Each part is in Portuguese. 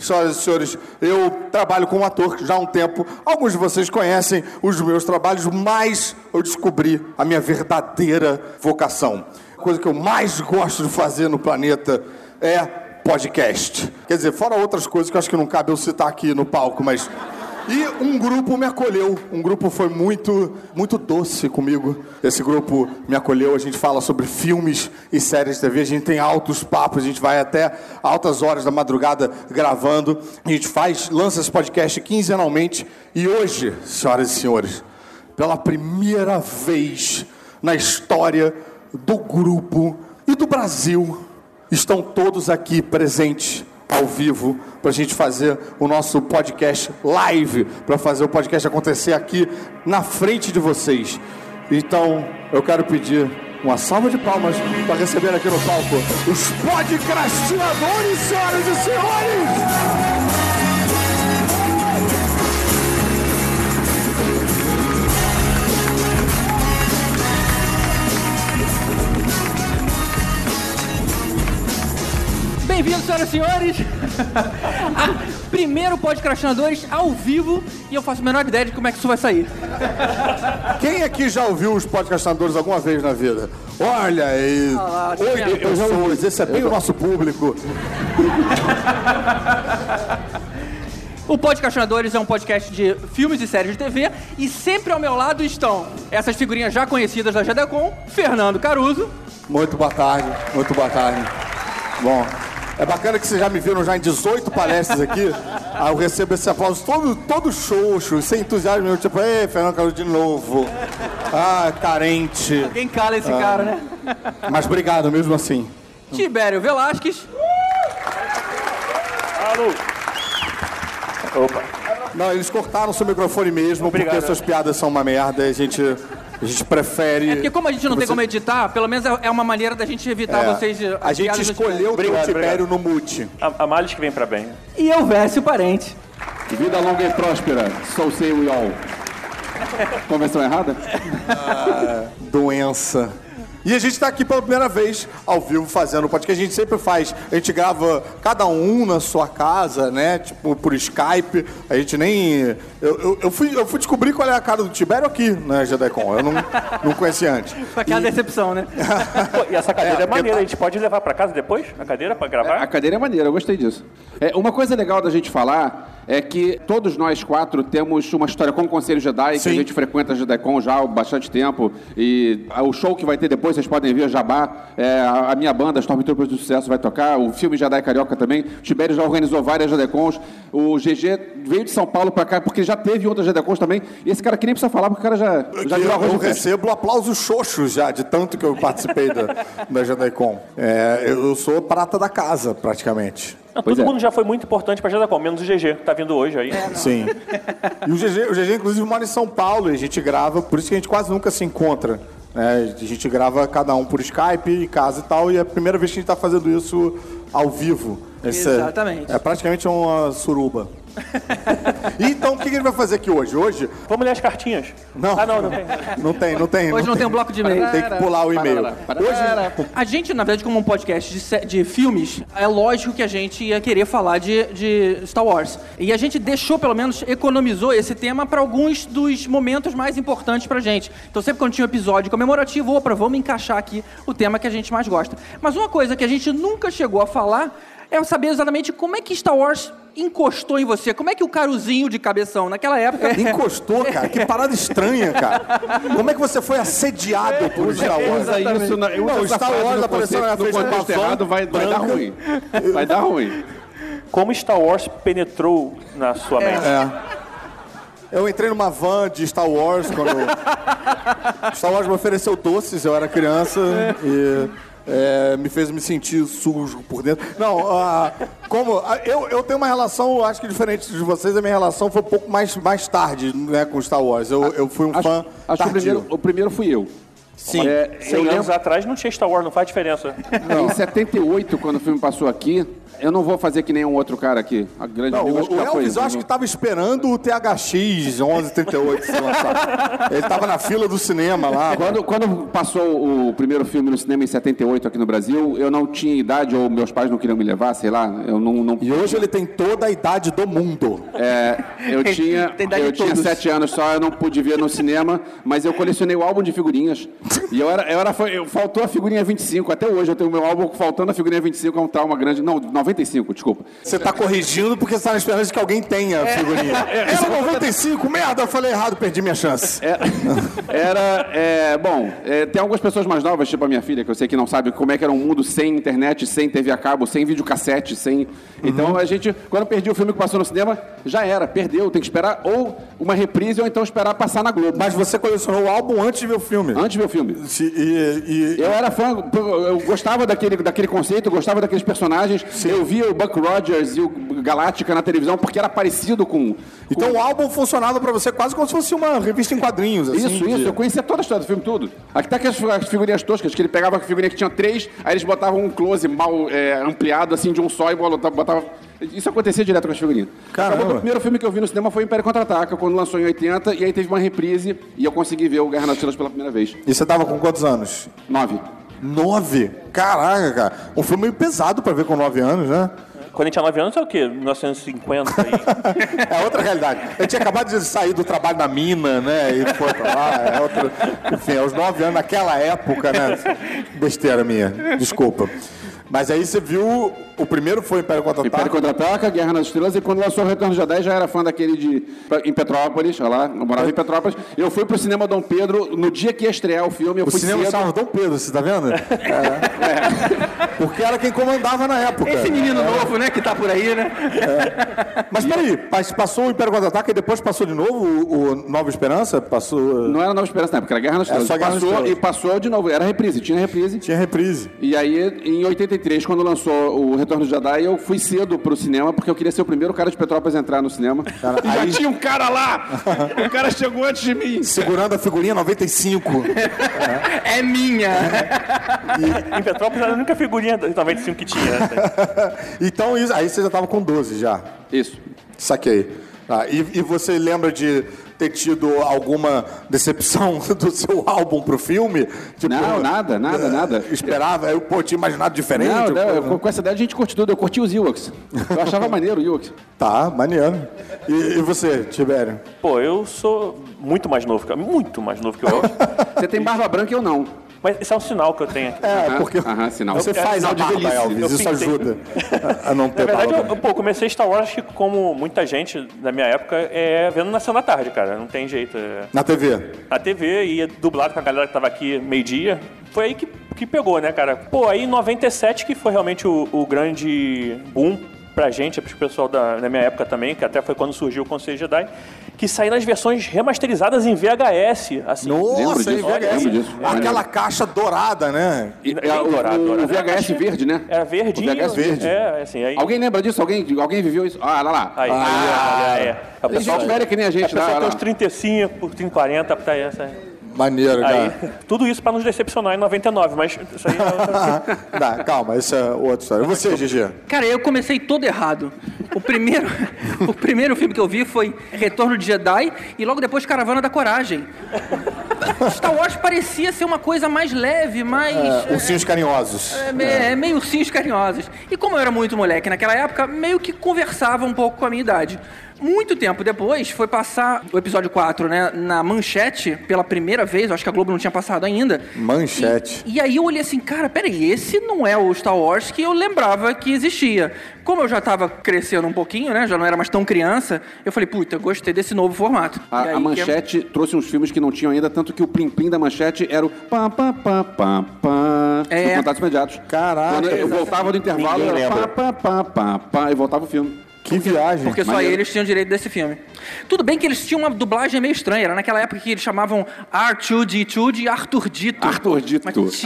senhoras e senhores, eu trabalho como ator já há um tempo. Alguns de vocês conhecem os meus trabalhos, mas eu descobri a minha verdadeira vocação. A coisa que eu mais gosto de fazer no planeta é podcast. Quer dizer, fora outras coisas que eu acho que não cabe eu citar aqui no palco, mas... E um grupo me acolheu, um grupo foi muito doce comigo. Esse grupo me acolheu, a gente fala sobre filmes e séries de TV, a gente tem altos papos, a gente vai até altas horas da madrugada gravando. A gente lança esse podcast quinzenalmente e hoje, senhoras e senhores, pela primeira vez na história do grupo e do Brasil, estão todos aqui presentes ao vivo, para a gente fazer o nosso podcast live, para fazer o podcast acontecer aqui na frente de vocês. Então, eu quero pedir uma salva de palmas para receber aqui no palco os podcastinadores, senhoras e senhores! Bem-vindos, senhoras e senhores, primeiro Podcastinadores ao vivo, e eu faço a menor ideia de como é que isso vai sair. Quem aqui já ouviu os Podcastinadores alguma vez na vida? Olha aí, 8 pessoas, esse é bem o nosso público. O Podcastinadores é um podcast de filmes e séries de TV, e sempre ao meu lado estão essas figurinhas já conhecidas da GDCon, Fernando Caruso. Muito boa tarde, muito boa tarde. Bom... É bacana que vocês já me viram já em 18 palestras aqui. Aí eu recebo esse aplauso todo xoxo, sem entusiasmo. Tipo, ei, Fernando Caruso de novo. Ah, carente. Alguém cala esse cara, né? Mas obrigado mesmo assim. Tibério Velasquez. Alô. Opa. Não, eles cortaram seu microfone mesmo. Obrigado. Porque suas piadas são uma merda. A gente prefere... É porque como a gente não tem como editar, pelo menos é uma maneira da gente evitar vocês... A gente escolheu ter o Tibério no mute. A Males que vem pra bem. E eu, Vécio Parente. Vida longa e próspera. So say we all. Conversão errada? Doença. E a gente está aqui pela primeira vez ao vivo fazendo o podcast. A gente sempre faz, a gente grava cada um na sua casa, né? Tipo, por Skype. A gente nem... Eu fui descobrir qual é a cara do Tibério aqui na GDCon. Eu não conhecia antes. Foi aquela decepção, né? Pô, e essa cadeira é maneira, a gente pode levar pra casa depois? A cadeira pra gravar? A cadeira é maneira, eu gostei disso. Uma coisa legal da gente falar é que todos nós quatro temos uma história com o Conselho Jedi, que a gente frequenta a GDCon já há bastante tempo. E o show que vai ter depois, vocês podem ver, Jabá, a minha banda, Stormtroopers do Sucesso, vai tocar, o filme Jedi Carioca também. O Tibério já organizou várias GDCons. O GG veio de São Paulo pra cá, porque já teve outras GDCons também. E esse cara aqui nem precisa falar, porque o cara já virou arroz. Eu recebo aplausos xoxos já, de tanto que eu participei da GDCon. Eu sou prata da casa, praticamente. Não, todo mundo já foi muito importante pra GDCon, menos o GG, que tá vindo hoje aí. Sim. E o GG, inclusive, mora em São Paulo, e a gente grava, por isso que a gente quase nunca se encontra. A gente grava cada um por Skype, em casa e tal, e é a primeira vez que a gente tá fazendo isso ao vivo. Exatamente. É praticamente uma suruba. Então, o que a gente vai fazer aqui hoje? Vamos ler as cartinhas? Não. Ah, não tem. Não tem. Hoje não tem um bloco de e-mail. Tem que pular o e-mail. Hoje, a gente, na verdade, como um podcast de filmes, é lógico que a gente ia querer falar de Star Wars. E a gente deixou, pelo menos, economizou esse tema para alguns dos momentos mais importantes pra gente. Então, sempre quando tinha um episódio comemorativo, vamos encaixar aqui o tema que a gente mais gosta. Mas uma coisa que a gente nunca chegou a falar é saber exatamente como é que Star Wars encostou em você. Como é que o Caruzinho de cabeção, naquela época... Encostou, cara? Que parada estranha, cara. Como é que você foi assediado por Star Wars? Star Wars apareceu na frente do contexto errado, vai dar ruim. Vai dar ruim. Como Star Wars penetrou na sua mente? Eu entrei numa van de Star Wars quando... Star Wars me ofereceu doces, eu era criança e... me fez me sentir sujo por dentro. Não, eu tenho uma relação, acho que diferente de vocês, a minha relação foi um pouco mais tarde, né, com Star Wars. Eu fui um fã tardio. O primeiro fui eu. Sim. 100 anos atrás não tinha Star Wars, não faz diferença. Não. Em 78, quando o filme passou aqui, Eu não vou fazer que nem um outro cara aqui. A grande Não, amigo, o acho que já foi. Elvis, eu acho que estava esperando o THX 1138 ser lançado. Ele estava na fila do cinema lá. Quando passou o primeiro filme no cinema em 78 aqui no Brasil, eu não tinha idade, ou meus pais não queriam me levar, sei lá. Eu não... E hoje ele tem toda a idade do mundo. Eu tinha 7 anos só, eu não pude ver no cinema, mas eu colecionei o álbum de figurinhas. E faltou a figurinha 25. Até hoje eu tenho o meu álbum faltando a figurinha 25, é um trauma grande. Não, 95, desculpa. Você tá corrigindo porque você tá na esperança de que alguém tenha a figurinha. Era 95, merda, eu falei errado, perdi minha chance. Tem algumas pessoas mais novas, tipo a minha filha, que eu sei que não sabe como é que era um mundo sem internet, sem TV a cabo, sem videocassete, sem... Então a gente, quando perdi o filme que passou no cinema, já era, perdeu, tem que esperar ou uma reprise ou então esperar passar na Globo. Mas você colecionou o álbum antes de ver o filme? Antes de ver o filme. Eu era fã, eu gostava daquele conceito, eu gostava daqueles personagens. Sim. Eu via o Buck Rogers e o Galáctica na televisão porque era parecido com... Então o álbum funcionava pra você quase como se fosse uma revista em quadrinhos. Assim, isso, eu conhecia toda a história do filme, tudo. Aqui tá aquelas figurinhas toscas, que ele pegava a figurinha que tinha 3, aí eles botavam um close mal ampliado, assim, de um só e botava... Isso acontecia direto com as figurinhas. O primeiro filme que eu vi no cinema foi Império Contra-Ataca, quando lançou em 80, e aí teve uma reprise, e eu consegui ver o Guerra nas Estrelas pela primeira vez. E você tava com quantos anos? 9. 9? Caraca, cara. Um filme meio pesado pra ver com 9 anos, né? Quando a gente tinha 9 anos, é o quê? 1950 aí. É outra realidade. Eu tinha acabado de sair do trabalho na mina, né? E foi pra lá. Enfim, aos 9 anos, naquela época, né? Besteira minha. Desculpa. Mas aí você viu, o primeiro foi Império Contra-Ataca. Império Contra-Ataca, Guerra nas Estrelas, e quando lançou o Retorno de Jedi, já era fã daquele em Petrópolis, olha lá, eu morava em Petrópolis. Eu fui pro cinema Dom Pedro, no dia que ia estrear o filme, eu fui cedo. O cinema chamava Dom Pedro, você tá vendo? Porque era quem comandava na época. Esse menino novo, né, que tá por aí, né? Mas peraí, passou o Império Contra-Ataca e depois passou de novo o Nova Esperança? Passou... Não era Nova Esperança na época, era Guerra nas Estrelas. Passou de novo, era reprise, tinha reprise. Tinha reprise. E aí, em 83, quando lançou o Retorno de Jedi, eu fui cedo pro cinema, porque eu queria ser o primeiro cara de Petrópolis a entrar no cinema. Cara, e já tinha um cara lá! O cara chegou antes de mim. Segurando a figurinha 95. É minha! Em Petrópolis era a única figurinha 95 que tinha. Né? Então, aí você já tava com 12 já. Isso. Saquei. E você lembra de ter tido alguma decepção do seu álbum pro filme? Tipo, não, nada. Esperava, eu tinha imaginado diferente. Com essa ideia a gente curte tudo. Eu curti os Ewoks. Eu achava maneiro o Ewoks. Tá, maneiro. E você, Tibério? Pô, eu sou muito mais novo que o Elvis. Você tem barba branca e eu não. Mas isso é um sinal que eu tenho aqui. Porque sinal. Você faz a barba, Elvis, isso ajuda a não ter barba. Na verdade, eu comecei Star Wars, acho que como muita gente da minha época, vendo na Sessão da Tarde, cara. Não tem jeito. Na TV? Na TV, ia dublado com a galera que tava aqui meio-dia. Foi aí que pegou, né, cara? Pô, aí em 97 que foi realmente o grande boom pra gente, pro pessoal da minha época também, que até foi quando surgiu o Conselho Jedi, que saiu nas versões remasterizadas em VHS. Assim. Nossa, lembro disso. Aquela caixa dourada, né? O VHS verde, né? Era verdinho. O VHS verde. Assim, aí... Alguém lembra disso? Alguém viveu isso? Ah, lá. Aí. O pessoal velho que nem a gente. A pessoa tem uns 35, por 40, tá aí, essa... Maneiro, cara. Tudo isso pra nos decepcionar em 99, mas isso aí... Calma, isso é outra história. E você, Gigi? Cara, eu comecei todo errado. O primeiro filme que eu vi foi Retorno de Jedi e logo depois Caravana da Coragem. Star Wars parecia ser uma coisa mais leve, mais... Ursinhos carinhosos. Meio ursinhos carinhosos. E como eu era muito moleque naquela época, meio que conversava um pouco com a minha idade. Muito tempo depois, foi passar o episódio 4, né, na Manchete, pela primeira vez, eu acho que a Globo não tinha passado ainda. Manchete. E aí eu olhei assim, cara, peraí, esse não é o Star Wars que eu lembrava que existia. Como eu já tava crescendo um pouquinho, né, já não era mais tão criança, eu falei, puta, eu gostei desse novo formato. A Manchete trouxe uns filmes que não tinham ainda, tanto que o plim-plim da Manchete era o pá, do Contatos Imediatos. Caraca. Quando eu voltava do intervalo, era pá, e voltava o filme. Que viagem. Porque só eles tinham direito desse filme. Tudo bem que eles tinham uma dublagem meio estranha. Era naquela época que eles chamavam R2-D2 de Arthur Dito. Arthur Dito.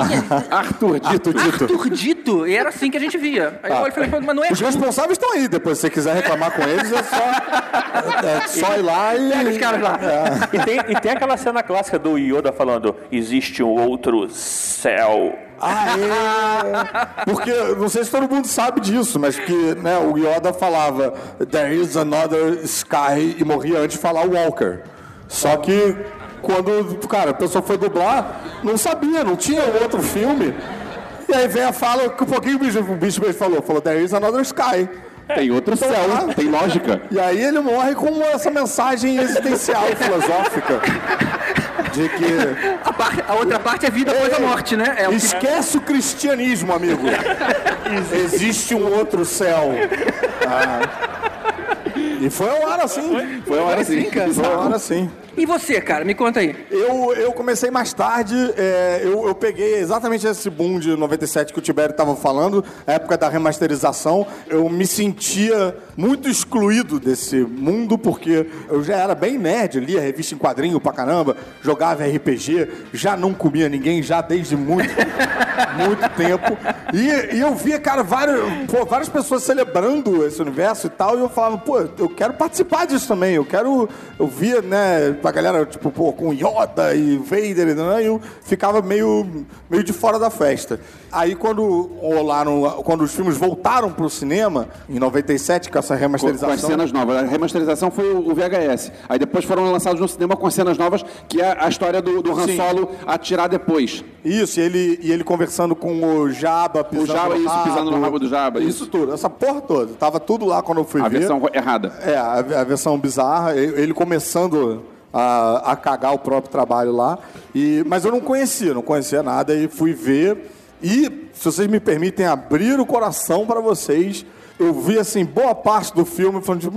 Arthur Dito. E era assim que a gente via. Aí eu falei, mas não é... Os responsáveis estão aí. Depois, se você quiser reclamar com eles, é só ir lá e... Pega os caras lá. E tem aquela cena clássica do Yoda falando, existe um outro céu. Porque, não sei se todo mundo sabe disso, mas que, né, o Yoda falava There is another sky e morria antes de falar Walker. Só que quando, cara, a pessoa foi dublar, não sabia, não tinha outro filme. E aí vem a fala, que um pouquinho o bicho falou There is another sky. Tem outro céu, tem lógica. E aí ele morre com essa mensagem existencial e filosófica. De que... A outra parte é vida após a morte, né? Esquece o cristianismo, amigo. Existe um outro céu. E foi uma hora assim. Foi uma hora assim, cara. Foi uma hora assim. E você, cara? Me conta aí. Eu comecei mais tarde, eu peguei exatamente esse boom de 97 que o Tibério estava falando, a época da remasterização. Eu me sentia muito excluído desse mundo, porque eu já era bem nerd, lia revista em quadrinho pra caramba, jogava RPG, já não comia ninguém, já desde muito tempo. E eu via, cara, várias pessoas celebrando esse universo e tal, e eu falava, eu quero participar disso também, eu via, né, a galera, tipo, com Yoda e Vader, né? Eu ficava meio de fora da festa. Aí, quando os filmes voltaram pro cinema, em 97, com essa remasterização... Com as cenas novas. A remasterização foi o VHS. Aí depois foram lançados no cinema com as cenas novas, que é a história do Han Solo atirar depois. Isso, e ele conversando com o Jabba, pisando no rabo do Jabba. Isso tudo, essa porra toda. Tava tudo lá quando eu fui ver. A versão errada. A versão bizarra. Ele começando... A cagar o próprio trabalho lá. Mas eu não conhecia nada e fui ver. E, se vocês me permitem abrir o coração para vocês, eu vi, assim, boa parte do filme falando tipo,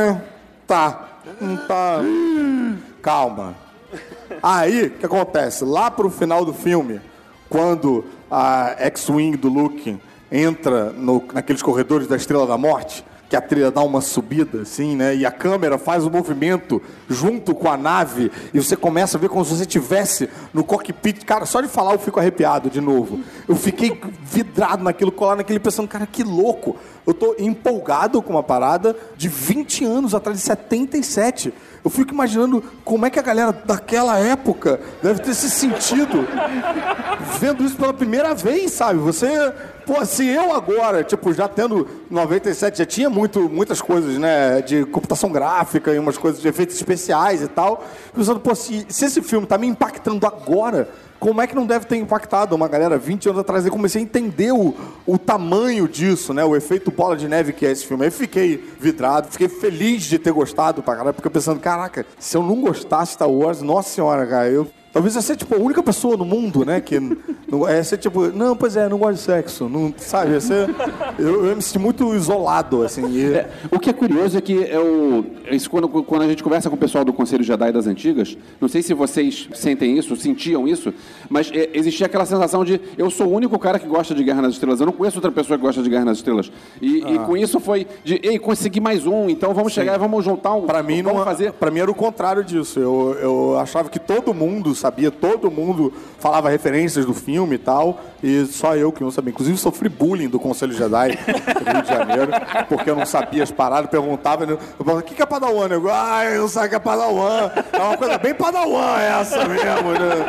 não tá. Calma. Aí, o que acontece? Lá pro final do filme, quando a X-Wing do Luke entra naqueles corredores da Estrela da Morte, que a trilha dá uma subida, assim, né? E a câmera faz o movimento junto com a nave e você começa a ver como se você estivesse no cockpit. Cara, só de falar eu fico arrepiado de novo. Eu fiquei vidrado naquilo, colado naquele, pensando, cara, que louco. Eu tô empolgado com uma parada de 20 anos atrás, de 77. Eu fico imaginando como é que a galera daquela época deve ter se sentido vendo isso pela primeira vez, sabe? Se eu agora, tipo, já tendo 97, já tinha muitas coisas, né, de computação gráfica e umas coisas de efeitos especiais e tal, pensando, se esse filme tá me impactando agora, como é que não deve ter impactado uma galera 20 anos atrás? Eu comecei a entender o tamanho disso, né, o efeito bola de neve que é esse filme. Aí fiquei vidrado, fiquei feliz de ter gostado pra caralho, porque eu pensando, caraca, se eu não gostasse de Star Wars, nossa senhora, cara, talvez eu seja, tipo, a única pessoa no mundo, né, que ser, tipo, não gosto de sexo, não, sabe, eu me senti muito isolado, assim. O que é curioso é que quando a gente conversa com o pessoal do Conselho Jedi das Antigas, não sei se vocês sentiam isso, mas existia aquela sensação de, eu sou o único cara que gosta de Guerra nas Estrelas, eu não conheço outra pessoa que gosta de Guerra nas Estrelas. E com isso foi consegui mais um, então vamos chegar e vamos juntar um... Pra mim, pra mim era o contrário disso, eu achava que todo mundo sabia, todo mundo falava referências do filme e tal, e só eu que não sabia. Inclusive, sofri bullying do Conselho Jedi do Rio de Janeiro, porque eu não sabia as paradas, perguntava, eu falava, o que é Padawan? Eu não sei o que é Padawan. É uma coisa bem Padawan essa mesmo, né?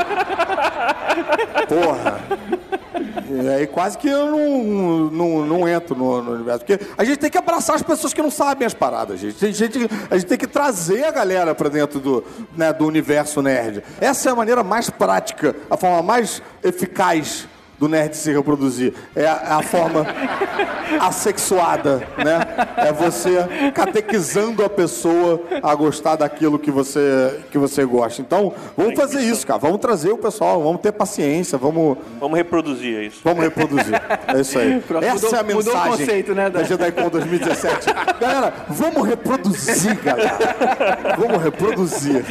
Porra. E aí quase que eu não entro no universo. Porque a gente tem que abraçar as pessoas que não sabem as paradas, gente. A gente tem que trazer a galera pra dentro do universo nerd. Essa é a maneira mais prática, a forma mais eficaz do nerd se reproduzir. É a forma assexuada, né? É você catequizando a pessoa a gostar daquilo que você gosta. Então, vamos fazer isso, cara. Vamos trazer o pessoal, vamos ter paciência, vamos reproduzir isso. Vamos reproduzir. É isso aí. Essa é a mensagem o conceito, né, da JediCon 2017. Galera, vamos reproduzir, galera. Vamos reproduzir.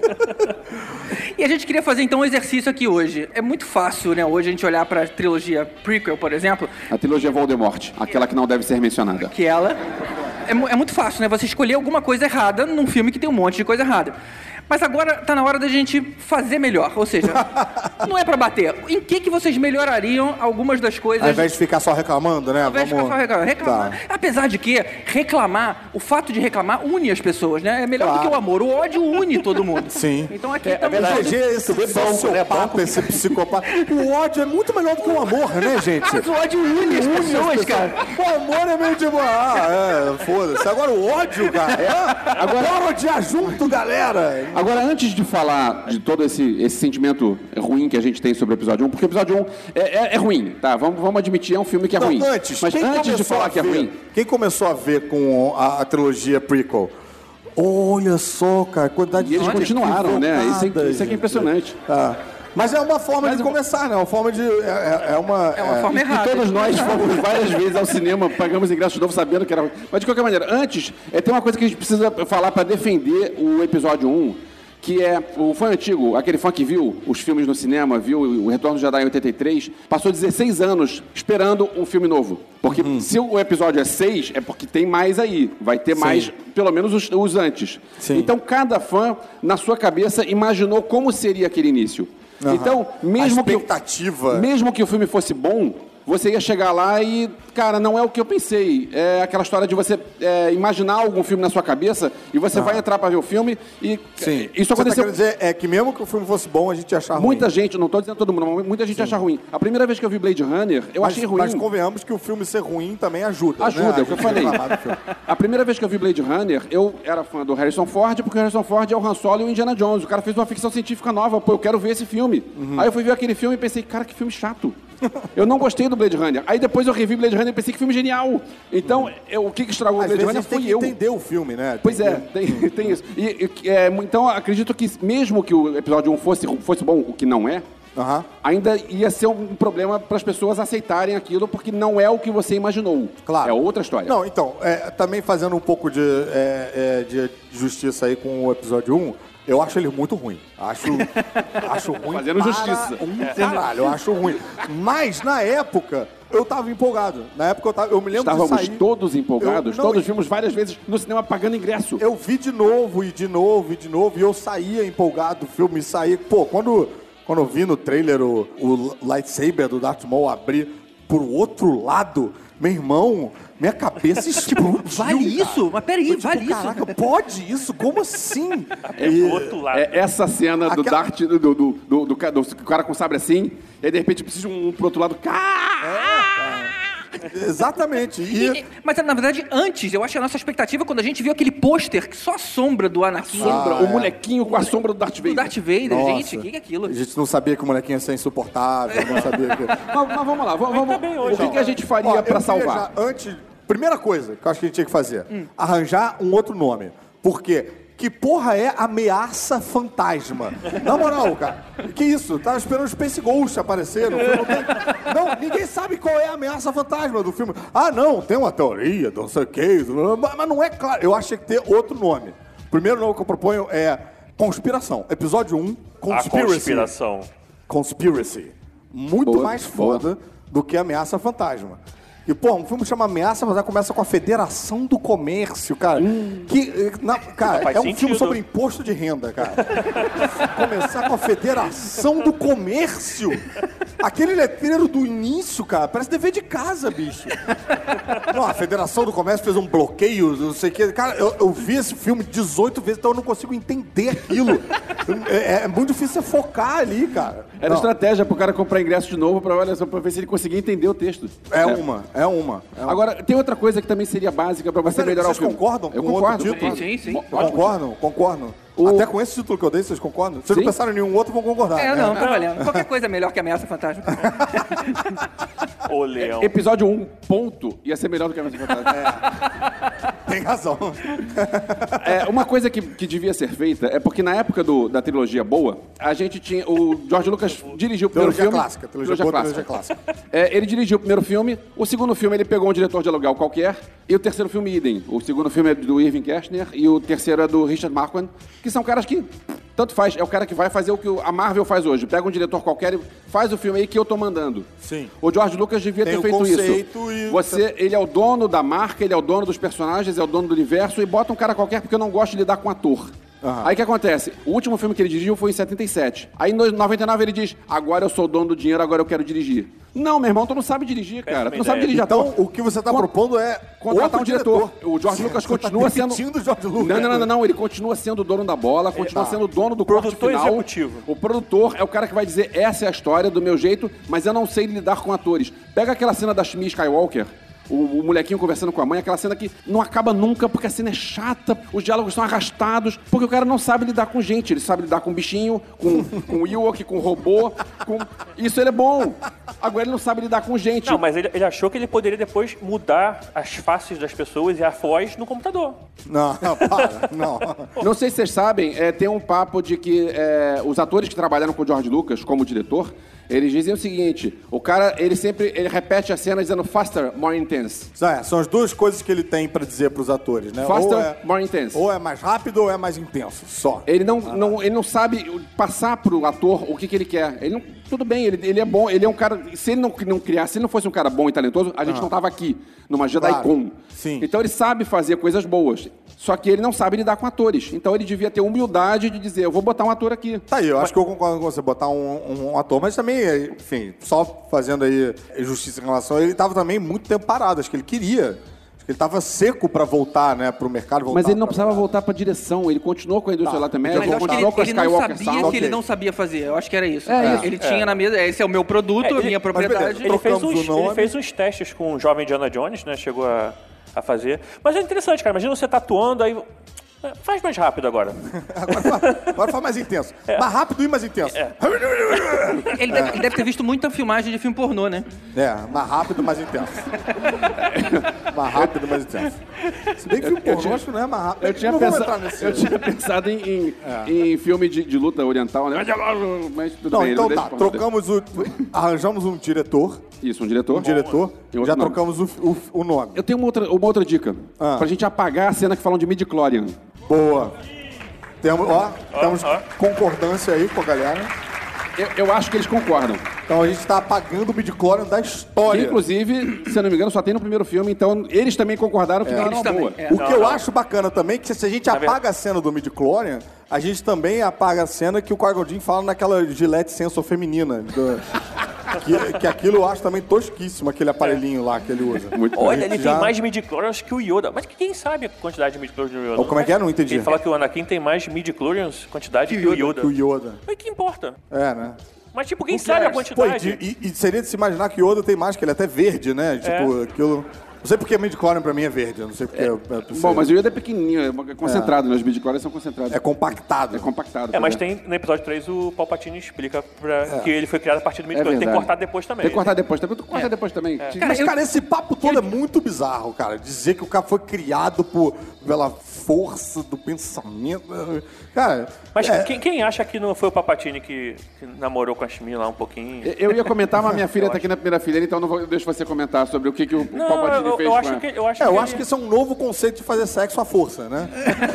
E a gente queria fazer, então, um exercício aqui hoje. É muito fácil, né, hoje a gente olhar para a trilogia prequel, por exemplo. A trilogia Voldemort, aquela que não deve ser mencionada. É muito fácil, né? Você escolher alguma coisa errada num filme que tem um monte de coisa errada. Mas agora tá na hora da gente fazer melhor. Ou seja, não é pra bater. Em que vocês melhorariam algumas das coisas... Ao invés de ficar só reclamando, né? Ao invés de ficar só reclamando. Tá. Apesar de que o fato de reclamar une as pessoas, né? É melhor do que o amor. O ódio une todo mundo. Sim. Então aqui estamos... GG, esse sociopata, esse psicopata. O ódio é muito melhor do que o amor, né, gente? Mas o ódio une as pessoas, cara. O amor é meio tipo, foda-se. Agora o ódio, cara. Bora odiar junto, galera. Agora, antes de falar de todo esse sentimento ruim que a gente tem sobre o episódio 1, porque o episódio 1 é ruim, tá? Vamos admitir, é um filme que é ruim. Mas antes de falar que é ruim... Quem começou a ver com a trilogia prequel? Olha só, cara, quantidade de... E eles continuaram, né? Isso é que é impressionante. Mas é uma forma de começar, né? Uma forma de... É uma forma errada. E todos nós fomos várias vezes ao cinema, pagamos ingresso de novo sabendo que era... Mas de qualquer maneira, antes, tem uma coisa que a gente precisa falar para defender o episódio 1, que é o fã antigo, aquele fã que viu os filmes no cinema, viu o Retorno do Jedi em 83, passou 16 anos esperando um filme novo. Porque se o episódio é 6, é porque tem mais aí. Vai ter mais, pelo menos os antes. Sim. Então, cada fã, na sua cabeça, imaginou como seria aquele início. Então, mesmo que o filme fosse bom, você ia chegar lá e, cara, não é o que eu pensei. É aquela história de você imaginar algum filme na sua cabeça e você vai entrar pra ver o filme e... Sim. Isso aconteceu... Você tá querendo dizer que mesmo que o filme fosse bom, a gente ia achar ruim. Muita gente, não tô dizendo todo mundo, mas muita gente acha ruim. A primeira vez que eu vi Blade Runner, eu achei ruim. Mas convenhamos que o filme ser ruim também ajuda. Ajuda, né? é o que eu falei. A primeira vez que eu vi Blade Runner, eu era fã do Harrison Ford, porque o Harrison Ford é o Han Solo e o Indiana Jones. O cara fez uma ficção científica nova, pô, eu quero ver esse filme. Aí eu fui ver aquele filme e pensei, cara, que filme chato. Eu não gostei do Blade Runner. Aí depois eu revi Blade Runner e pensei que filme genial. Então, o que estragou o Blade Runner foi eu. Entender o filme, né? Pois tem isso. Então, acredito que mesmo que o episódio 1 fosse bom, o que não é, ainda ia ser um problema para as pessoas aceitarem aquilo, porque não é o que você imaginou. Claro. É outra história. Não, então, também fazendo um pouco de justiça aí com o episódio 1, eu acho ele muito ruim. Acho ruim. Fazendo justiça. Caralho, eu acho ruim. Mas, na época, eu tava empolgado. Na época, eu me lembro Estávamos de sair... todos empolgados. Todos vimos várias vezes no cinema pagando ingresso. Eu vi de novo, e eu saía empolgado do filme, saía... Pô, quando eu vi no trailer o lightsaber do Darth Maul abrir por outro lado, meu irmão... Minha cabeça explodiu, vale cara. isso? Mas peraí, vale isso? Caraca, pode isso? Como assim? Do outro lado. Essa cena do Darth, do cara com sabre assim, e aí de repente precisa pro outro lado. Exatamente. Mas, na verdade, antes, eu acho que a nossa expectativa, quando a gente viu aquele pôster, que só a sombra do Anakin... O molequinho com a sombra do Darth Vader. Do Darth Vader, Nossa. gente, o que é aquilo? A gente não sabia que o molequinho ia ser insuportável, não sabia que... Mas vamos lá, tá bem hoje, o que a gente faria pra salvar? Primeira coisa que eu acho que a gente tinha que fazer, arranjar um outro nome. Por quê? Que porra é Ameaça Fantasma? Na moral, cara, que isso? Tava esperando o Space Ghost aparecer no filme. Não, ninguém sabe qual é a Ameaça Fantasma do filme. Não, tem uma teoria, não sei o que, mas não é claro. Eu acho que tinha que ter outro nome. O primeiro nome que eu proponho é Conspiração. Episódio 1, Conspiracy. Muito mais foda do que Ameaça Fantasma. E, pô, um filme chama Ameaça, mas começa com a Federação do Comércio, cara. Cara, é um filme sobre imposto de renda, cara. Começar com a Federação do Comércio. Aquele letreiro do início, cara, parece dever de casa, bicho. Não, a Federação do Comércio fez um bloqueio, não sei o quê. Cara, eu vi esse filme 18 vezes, então eu não consigo entender aquilo. É muito difícil você focar ali, cara. Era estratégia pro cara comprar ingresso de novo pra ver se ele conseguia entender o texto. É uma. Agora, tem outra coisa que também seria básica pra você melhorar o filme. Vocês concordam com concordo. outro título? Sim. Concordo. Até com esse título que eu dei, vocês concordam? Se vocês não pensaram em nenhum outro, vão concordar. Não, tá valendo. Qualquer coisa é melhor que Ameaça Fantasma. Ô, Leão. Episódio 1, ponto, ia ser melhor do que Ameaça Fantasma. Tem razão. Uma coisa que devia ser feita é porque na época da trilogia boa, a gente tinha... O George Lucas dirigiu o primeiro filme. Trilogia clássica. Ele dirigiu o primeiro filme, o segundo filme ele pegou um diretor de aluguel qualquer, e o terceiro filme idem. O segundo filme é do Irving Kershner e o terceiro é do Richard Marquand, que são caras que Tanto faz, é o cara que vai fazer o que a Marvel faz hoje. Pega um diretor qualquer e faz o filme aí que eu tô mandando. Sim. O George Lucas devia ter feito isso. Ele é o dono da marca, ele é o dono dos personagens, é o dono do universo e bota um cara qualquer porque eu não gosto de lidar com ator. Aí o que acontece? O último filme que ele dirigiu foi em 77. Aí em 99 ele diz, agora eu sou o dono do dinheiro, agora eu quero dirigir. Não, meu irmão, tu não sabe dirigir, cara. Tu não sabe dirigir então, ator. o que você tá propondo é contratar um diretor. O George Lucas continua sendo... O George Lucas. Não. Ele continua sendo o dono da bola, continua sendo o dono do corte produtor final. executivo. O produtor é o cara que vai dizer, essa é a história do meu jeito, mas eu não sei lidar com atores. Pega aquela cena da Shmi Skywalker, o molequinho conversando com a mãe, aquela cena que não acaba nunca, porque a cena é chata, os diálogos são arrastados, porque o cara não sabe lidar com gente, ele sabe lidar com bichinho, com Ewok, com robô, isso ele é bom. Agora ele não sabe lidar com gente. Não, mas ele achou que ele poderia depois mudar as faces das pessoas e a voz no computador. Não, para, não. Não sei se vocês sabem, tem um papo de que os atores que trabalharam com o George Lucas como diretor, eles dizem o seguinte, o cara, ele repete a cena dizendo faster, more intense. São as duas coisas que ele tem pra dizer pros atores, né? Faster, more intense. Ou é mais rápido ou é mais intenso, só. Ele não sabe passar pro ator o que ele quer. Tudo bem, ele é bom, ele é um cara... Se ele não fosse um cara bom e talentoso, a gente não tava aqui, numa JediCon. Sim. Então ele sabe fazer coisas boas, só que ele não sabe lidar com atores. Então ele devia ter humildade de dizer, eu vou botar um ator aqui. Tá aí, eu acho que eu concordo com você, botar um ator, mas também, enfim, só fazendo aí justiça em relação a ele, tava também muito tempo parado, acho que ele queria... Ele estava seco para voltar, né, pro mercado. Mas ele não precisava voltar para direção. Ele continuou com a indústria lá também. Mas eu acho que ele não sabia que ele não sabia fazer. Eu acho que era isso. Ele tinha na mesa, esse é o meu produto, a minha propriedade. Ele fez uns testes com o jovem Indiana Jones, né? Chegou a fazer. Mas é interessante, cara. Imagina você tá atuando, aí... Faz mais rápido agora. Agora faz mais intenso. Mais rápido e mais intenso. Ele deve ter visto muita filmagem de filme pornô, né? Mais rápido e mais intenso. Mais rápido e mais intenso. Se bem que filme pornô, acho que não é mais rápido. Eu tinha pensado em filme de luta oriental, né? Mas tudo bem. Então tá, arranjamos um diretor. Isso, um diretor. Já trocamos o nome. Eu tenho uma outra dica. Pra gente apagar a cena que falam de midi-chlorian. Boa. Temos concordância aí com a galera. Eu acho que eles concordam. Então a gente está apagando o midi-chlorian da história. Inclusive, se eu não me engano, só tem no primeiro filme, então eles também concordaram que não era uma boa. O que eu acho bacana também é que se a gente apaga a cena do midi-chlorian, a gente também apaga a cena que o Qui-Gon Jinn fala naquela Gillette Sensor feminina. Que aquilo eu acho também tosquíssimo, aquele aparelhinho lá que ele usa. Olha, ele tem mais midi-chlorians que o Yoda. Mas quem sabe a quantidade de midi-chlorians do Yoda? Como é que é? Não entendi. Ele fala que o Anakin tem mais midi-chlorians, quantidade que o Yoda. Mas que importa? Né? Mas, tipo, quem sabe a quantidade? E seria de se imaginar que o Yoda tem mais, que ele é até verde, né? Tipo, aquilo... Não sei porque midi-chlorian pra mim é verde, eu não sei porque... Bom, mas o Yoda é pequenininho, é concentrado, né? Os midi-chlorians são concentrados. É compactado. Mas tem, no episódio 3, o Palpatine explica que ele foi criado a partir do midi-chlorian. Tem que cortar depois também. Tu corta depois também. Mas, cara, esse papo todo é muito bizarro, cara. Dizer que o cara foi criado pela força do pensamento... Cara... Mas quem acha que não foi o Palpatine que namorou com a Shmi lá um pouquinho? Eu ia comentar, mas minha filha tá aqui na primeira fileira, então deixa você comentar sobre o que o Palpatine fez eu acho que isso é um novo conceito de fazer sexo à força, né?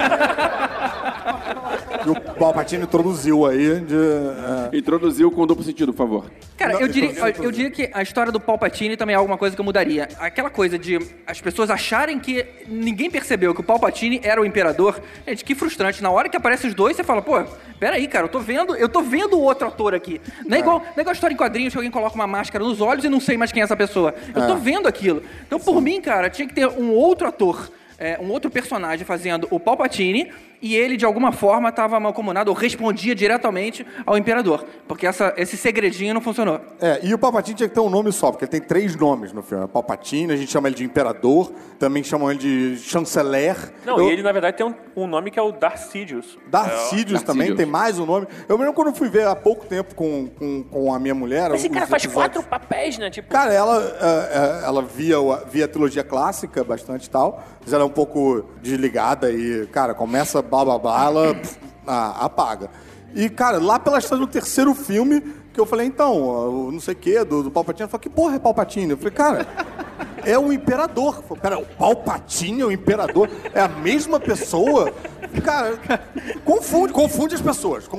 Que o Palpatine introduziu aí. Introduziu com duplo sentido, por favor. Cara, eu diria que a história do Palpatine também é alguma coisa que eu mudaria. Aquela coisa de as pessoas acharem que ninguém percebeu que o Palpatine era o imperador. Gente, que frustrante. Na hora que aparecem os dois, você fala, pô, peraí, cara, eu tô vendo o outro ator aqui. Não é igual a história em quadrinhos que alguém coloca uma máscara nos olhos e não sei mais quem é essa pessoa. Eu tô vendo aquilo. Então, por mim, cara, tinha que ter um outro ator, um outro personagem fazendo o Palpatine e ele, de alguma forma, estava mancomunado ou respondia diretamente ao imperador. Porque esse segredinho não funcionou. E o Palpatine tinha que ter um nome só, porque ele tem 3 nomes no filme. Palpatine, a gente chama ele de imperador, também chamam ele de chanceler. Não, e ele, na verdade, tem um nome que é o Darth Sidious. Darth Sidious também, tem mais um nome. Eu mesmo quando fui ver há pouco tempo com a minha mulher... Esse cara faz 4 papéis, né? Tipo... Cara, ela via a trilogia clássica bastante e tal, mas ela é um pouco desligada e, cara, começa blá blá blá, ela apaga. E, cara, lá pela história do 3º filme, que eu falei, então, não sei o que, do Palpatine, ela falou, que porra é Palpatine? Eu falei, cara, é o imperador. Eu falei, pera, o Palpatine é o imperador? É a mesma pessoa? Cara, confunde as pessoas.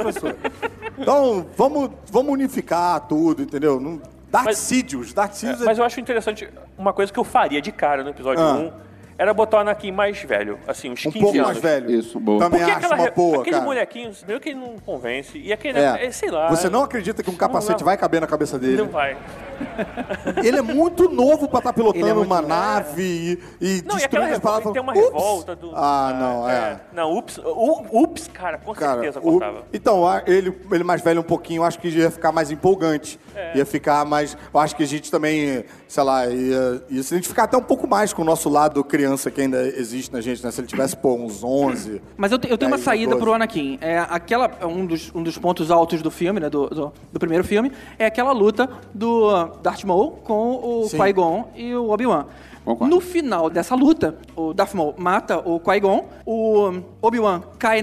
Então, vamos unificar tudo, entendeu? Darth Sidious Mas eu acho interessante, uma coisa que eu faria de cara no episódio 1 era botar o Anakin mais velho, assim, uns 15 anos. Um pouco mais velho. Isso, boa. Também Porque acho uma boa, aquele cara. molequinho, meio que ele não convence. E aquele, sei lá. Você não acredita que um capacete vai caber na cabeça dele? Não vai. Ele é muito novo pra estar Ele é pilotando muito uma novo. nave e Não, e aquela destruindo as palavras. tem uma Ups! revolta do... Não, ups, cara, com certeza contava. Então, ele mais velho um pouquinho, acho que ia ficar mais empolgante. Ia ficar mais... Eu acho que a gente também, sei lá, ia se identificar até um pouco mais com o nosso lado criança que ainda existe na gente, né? Se ele tivesse, uns 11... Mas eu tenho uma 10, saída 12. pro Anakin. Um dos pontos altos do filme, né, do primeiro filme, é aquela luta do Darth Maul com o Sim. Qui-Gon e o Obi-Wan. Concordo. No final dessa luta, o Darth Maul mata o Qui-Gon, o Obi-Wan cai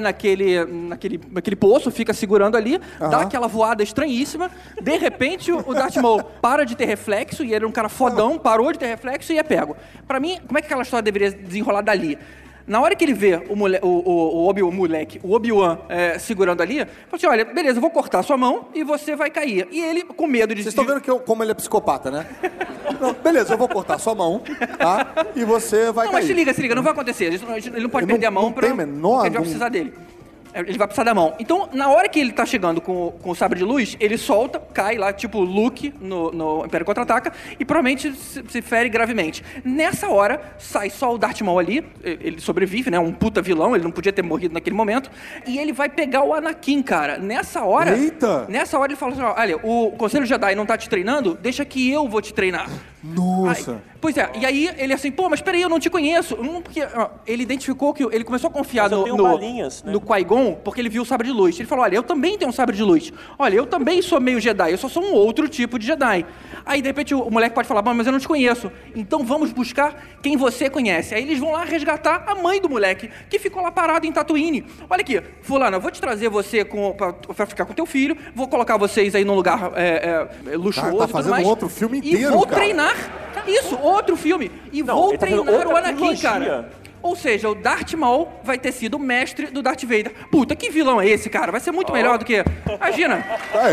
naquele poço, fica segurando ali, dá aquela voada estranhíssima, de repente o Darth Maul para de ter reflexo, e ele era um cara fodão, parou de ter reflexo e é pego. Pra mim, como é que aquela história deveria desenrolar dali? Na hora que ele vê o Obi-Wan segurando ali, fala assim, olha, beleza, eu vou cortar sua mão e você vai cair. E ele, com medo de... Vocês estão vendo como ele é psicopata, né? Não, beleza, eu vou cortar sua mão, tá? E você vai Não, cair. mas se liga, não vai acontecer. Ele não pode Ele perder a mão não tem menor porque ele vai precisar dele. Ele vai precisar da mão. Então, na hora que ele tá chegando com o sabre de luz, ele solta, cai lá, tipo Luke no Império Contra-Ataca, e provavelmente se fere gravemente. Nessa hora, sai só o Darth Maul ali, ele sobrevive, né? Um puta vilão, ele não podia ter morrido naquele momento, e ele vai pegar o Anakin, cara. Nessa hora... Eita! Nessa hora ele fala assim, olha, o Conselho Jedi não tá te treinando, deixa que eu vou te treinar. Nossa! Pois é, e aí ele assim, pô, mas peraí, eu não te conheço. Porque ele identificou que ele começou a confiar Mas eu tenho balinhas, né? no Qui-Gon, porque ele viu o sabre de luz. Ele falou, olha, eu também tenho um sabre de luz. Olha, eu também sou meio Jedi, eu só sou um outro tipo de Jedi. Aí, de repente, o moleque pode falar, mas eu não te conheço. Então vamos buscar quem você conhece. Aí eles vão lá resgatar a mãe do moleque, que ficou lá parado em Tatooine. Olha aqui, fulana, eu vou te trazer você pra ficar com teu filho, vou colocar vocês aí num lugar luxuoso Tá e tudo fazendo mais. outro filme inteiro, E vou cara. treinar. Isso, outro filme. E Não, vou ele tá fazendo treinar o outra Anakin, trilogia. cara. Ou seja, o Darth Maul vai ter sido o mestre do Darth Vader. Puta, que vilão é esse, cara? Vai ser muito melhor do que... Imagina.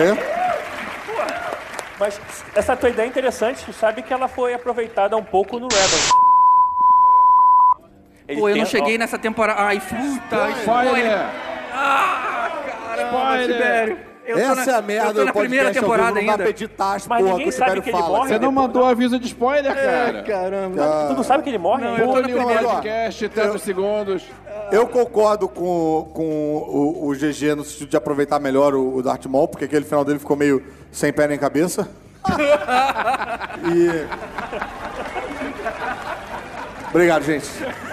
Mas essa tua ideia é interessante, tu sabe que ela foi aproveitada um pouco no Rebels. Pô, eu não cheguei nessa temporada... Ai, puta, spoiler. Ah, caramba, Tibério. Essa é a merda eu tô na do primeira podcast, temporada não dá ainda. pra editar as Mas porra ninguém que o sabe Tibério que ele fala. morre. Você não mandou aviso de spoiler, cara. Caramba. Tu não sabe que ele morre? Não, ainda? eu tô na Pule o primeira. podcast, tantos segundos. Eu concordo com o GG no sentido de aproveitar melhor o Darth Maul, porque aquele final dele ficou meio sem pé nem cabeça. Obrigado, gente.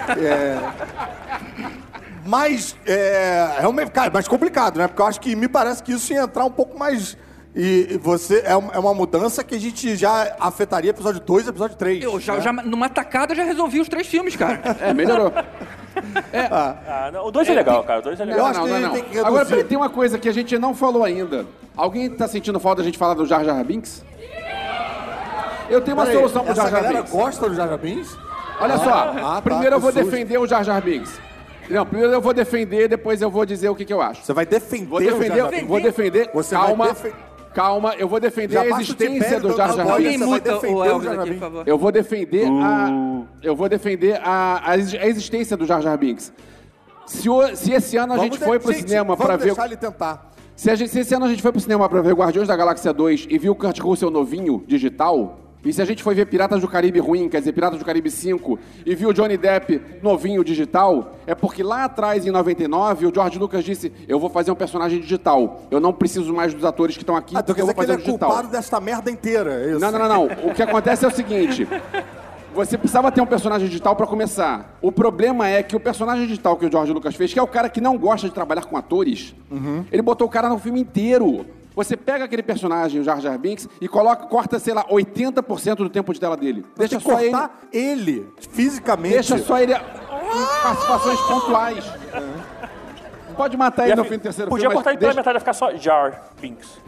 Mas, realmente, cara, mais complicado, né? Porque eu acho que me parece que isso ia entrar um pouco mais... E você, é uma mudança que a gente já afetaria episódio 2 e episódio 3. Eu já, numa tacada, já resolvi os 3 filmes, cara. Melhorou. Não, o 2 é legal, cara. O 2 é legal. Eu acho que ele tem que reduzir. Agora, peraí, tem uma coisa que a gente não falou ainda. Alguém tá sentindo falta da gente falar do Jar Jar Binks? Eu tenho uma solução pro Jar Essa Jar galera Binks. gosta do Jar Jar Binks? Olha só, tá, primeiro eu vou que susto. defender o Jar Jar Binks. Não, primeiro eu vou defender, depois eu vou dizer o que eu acho. Você vai defender Vou o Jar defender, Jar Binks? vou defender. Você Calma, vai calma, eu vou defender Já a baixa o existência Tibério, do Jar então Jar tá bom. Alguém Binks. Você vai muta defender o o Elvis Jar Jar aqui, por Binks. favor. Eu vou defender a existência do Jar Jar Binks. Se esse ano a gente foi pro cinema pra ver... Vamos deixar ele tentar. Se esse ano a gente foi pro cinema pra ver Guardiões da Galáxia 2 e viu o Kurt Russell novinho, digital, e se a gente foi ver Piratas do Caribe ruim, quer dizer, Piratas do Caribe 5, e viu o Johnny Depp novinho, digital, é porque lá atrás, em 99, o George Lucas disse, eu vou fazer um personagem digital, eu não preciso mais dos atores que estão aqui, Tu porque quer eu dizer vou que ele fazer é um digital. culpado desta merda inteira, é isso? Não. O que acontece é o seguinte... Você precisava ter um personagem digital pra começar. O problema é que o personagem digital que o George Lucas fez, que é o cara que não gosta de trabalhar com atores, ele botou o cara no filme inteiro. Você pega aquele personagem, o Jar Jar Binks, e corta, sei lá, 80% do tempo de tela dele. Deixa Tem que só ele... cortar ele, fisicamente. Deixa só ele em participações pontuais. Pode matar ele no fim do terceiro Podia filme, cortar mas ele pela deixa... metade, vai ficar só Jar Binks.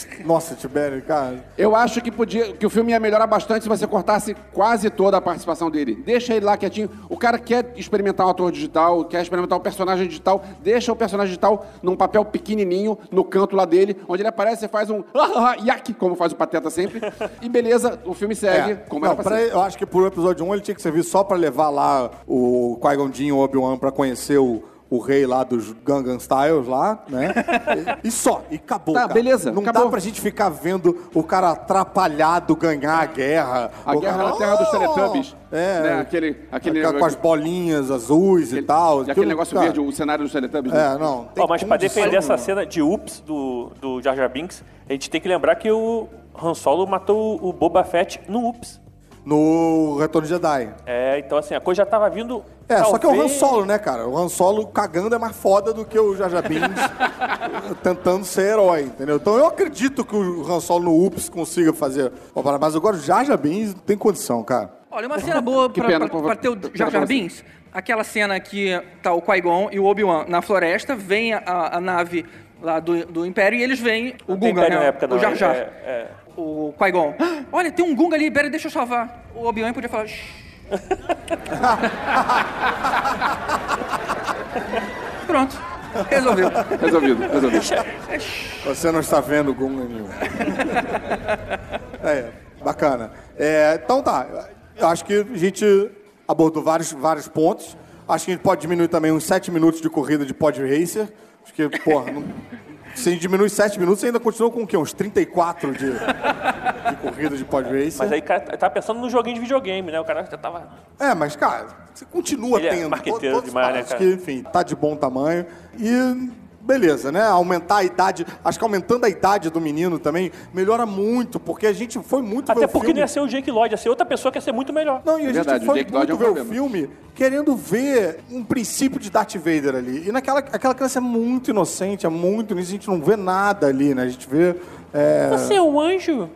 Nossa, Tibério, cara. Eu acho que o filme ia melhorar bastante se você cortasse quase toda a participação dele. Deixa ele lá quietinho. O cara quer experimentar um ator digital, quer experimentar um personagem digital, deixa o personagem digital num papel pequenininho, no canto lá dele, onde ele aparece, você faz um iac, como faz o Pateta sempre, e beleza, o filme segue como era pra ser. Eu acho que pro episódio 1 ele tinha que servir só pra levar lá o Qui-Gon Jinn e o Obi-Wan pra conhecer o rei lá dos Gangnam Styles lá, né? E só, e acabou, Tá, cara. beleza, Não acabou. dá pra gente ficar vendo o cara atrapalhado ganhar a guerra. A O guerra cara, na Terra dos Teletubbies. É. Né? Aquele Com as bolinhas azuis e tal. E aquele negócio verde, o cenário dos Teletubbies. né? Não. Tem Mas pra condição defender essa nenhuma. cena de Ups do Jar Jar Binks, a gente tem que lembrar que o Han Solo matou o Boba Fett no Ups. No Retorno de Jedi. Então assim, a coisa já tava vindo... Só que é o Han talvez- Solo, né, cara? O Han Solo cagando é mais foda do que o Jar Jar Binks tentando ser herói, entendeu? Então eu acredito que o Han Solo no Ups consiga fazer uma parada, mas agora o Jar Jar Binks não tem condição, cara. Olha, uma cena boa Que pena, pra ter o Jar Jar Binks. Aquela cena que tá o Qui-Gon e o Obi-Wan na floresta, vem a nave lá do Império e eles veem o Não tem Gunga, Império né? na época, não. O Jar Jar. É. O Qui-Gon. Olha, tem um Gunga ali, pera, deixa eu salvar. O Obi-Wan podia falar... "Shh." Pronto. Resolveu. Resolvido. Você não está vendo Gunga nenhum. Bacana. Então tá, eu acho que a gente abordou vários pontos. Acho que a gente pode diminuir também uns 7 minutos de corrida de Pod Racer. Acho que, porra, se a gente diminui 7 minutos, você ainda continua com o quê? Uns 34 de corrida de Pod Racer. Mas aí o cara tá pensando no joguinho de videogame, né? O cara já tava... Mas, cara, você continua Ele é tendo marqueteiro todas as demais, né, paradas cara? que, enfim, tá de bom tamanho. E beleza, né? Aumentar a idade. Acho que aumentando a idade do menino também melhora muito, porque a gente foi muito ver Até o porque filme. não ia ser o Jake Lloyd, ia ser outra pessoa que ia ser muito melhor. Não, e a Verdade, gente o foi Jake Lloyd muito é um ver o problema. filme querendo ver um princípio de Darth Vader ali. E aquela criança é muito inocente, é muito nisso, a gente não vê nada ali, né? A gente vê... Você é um anjo?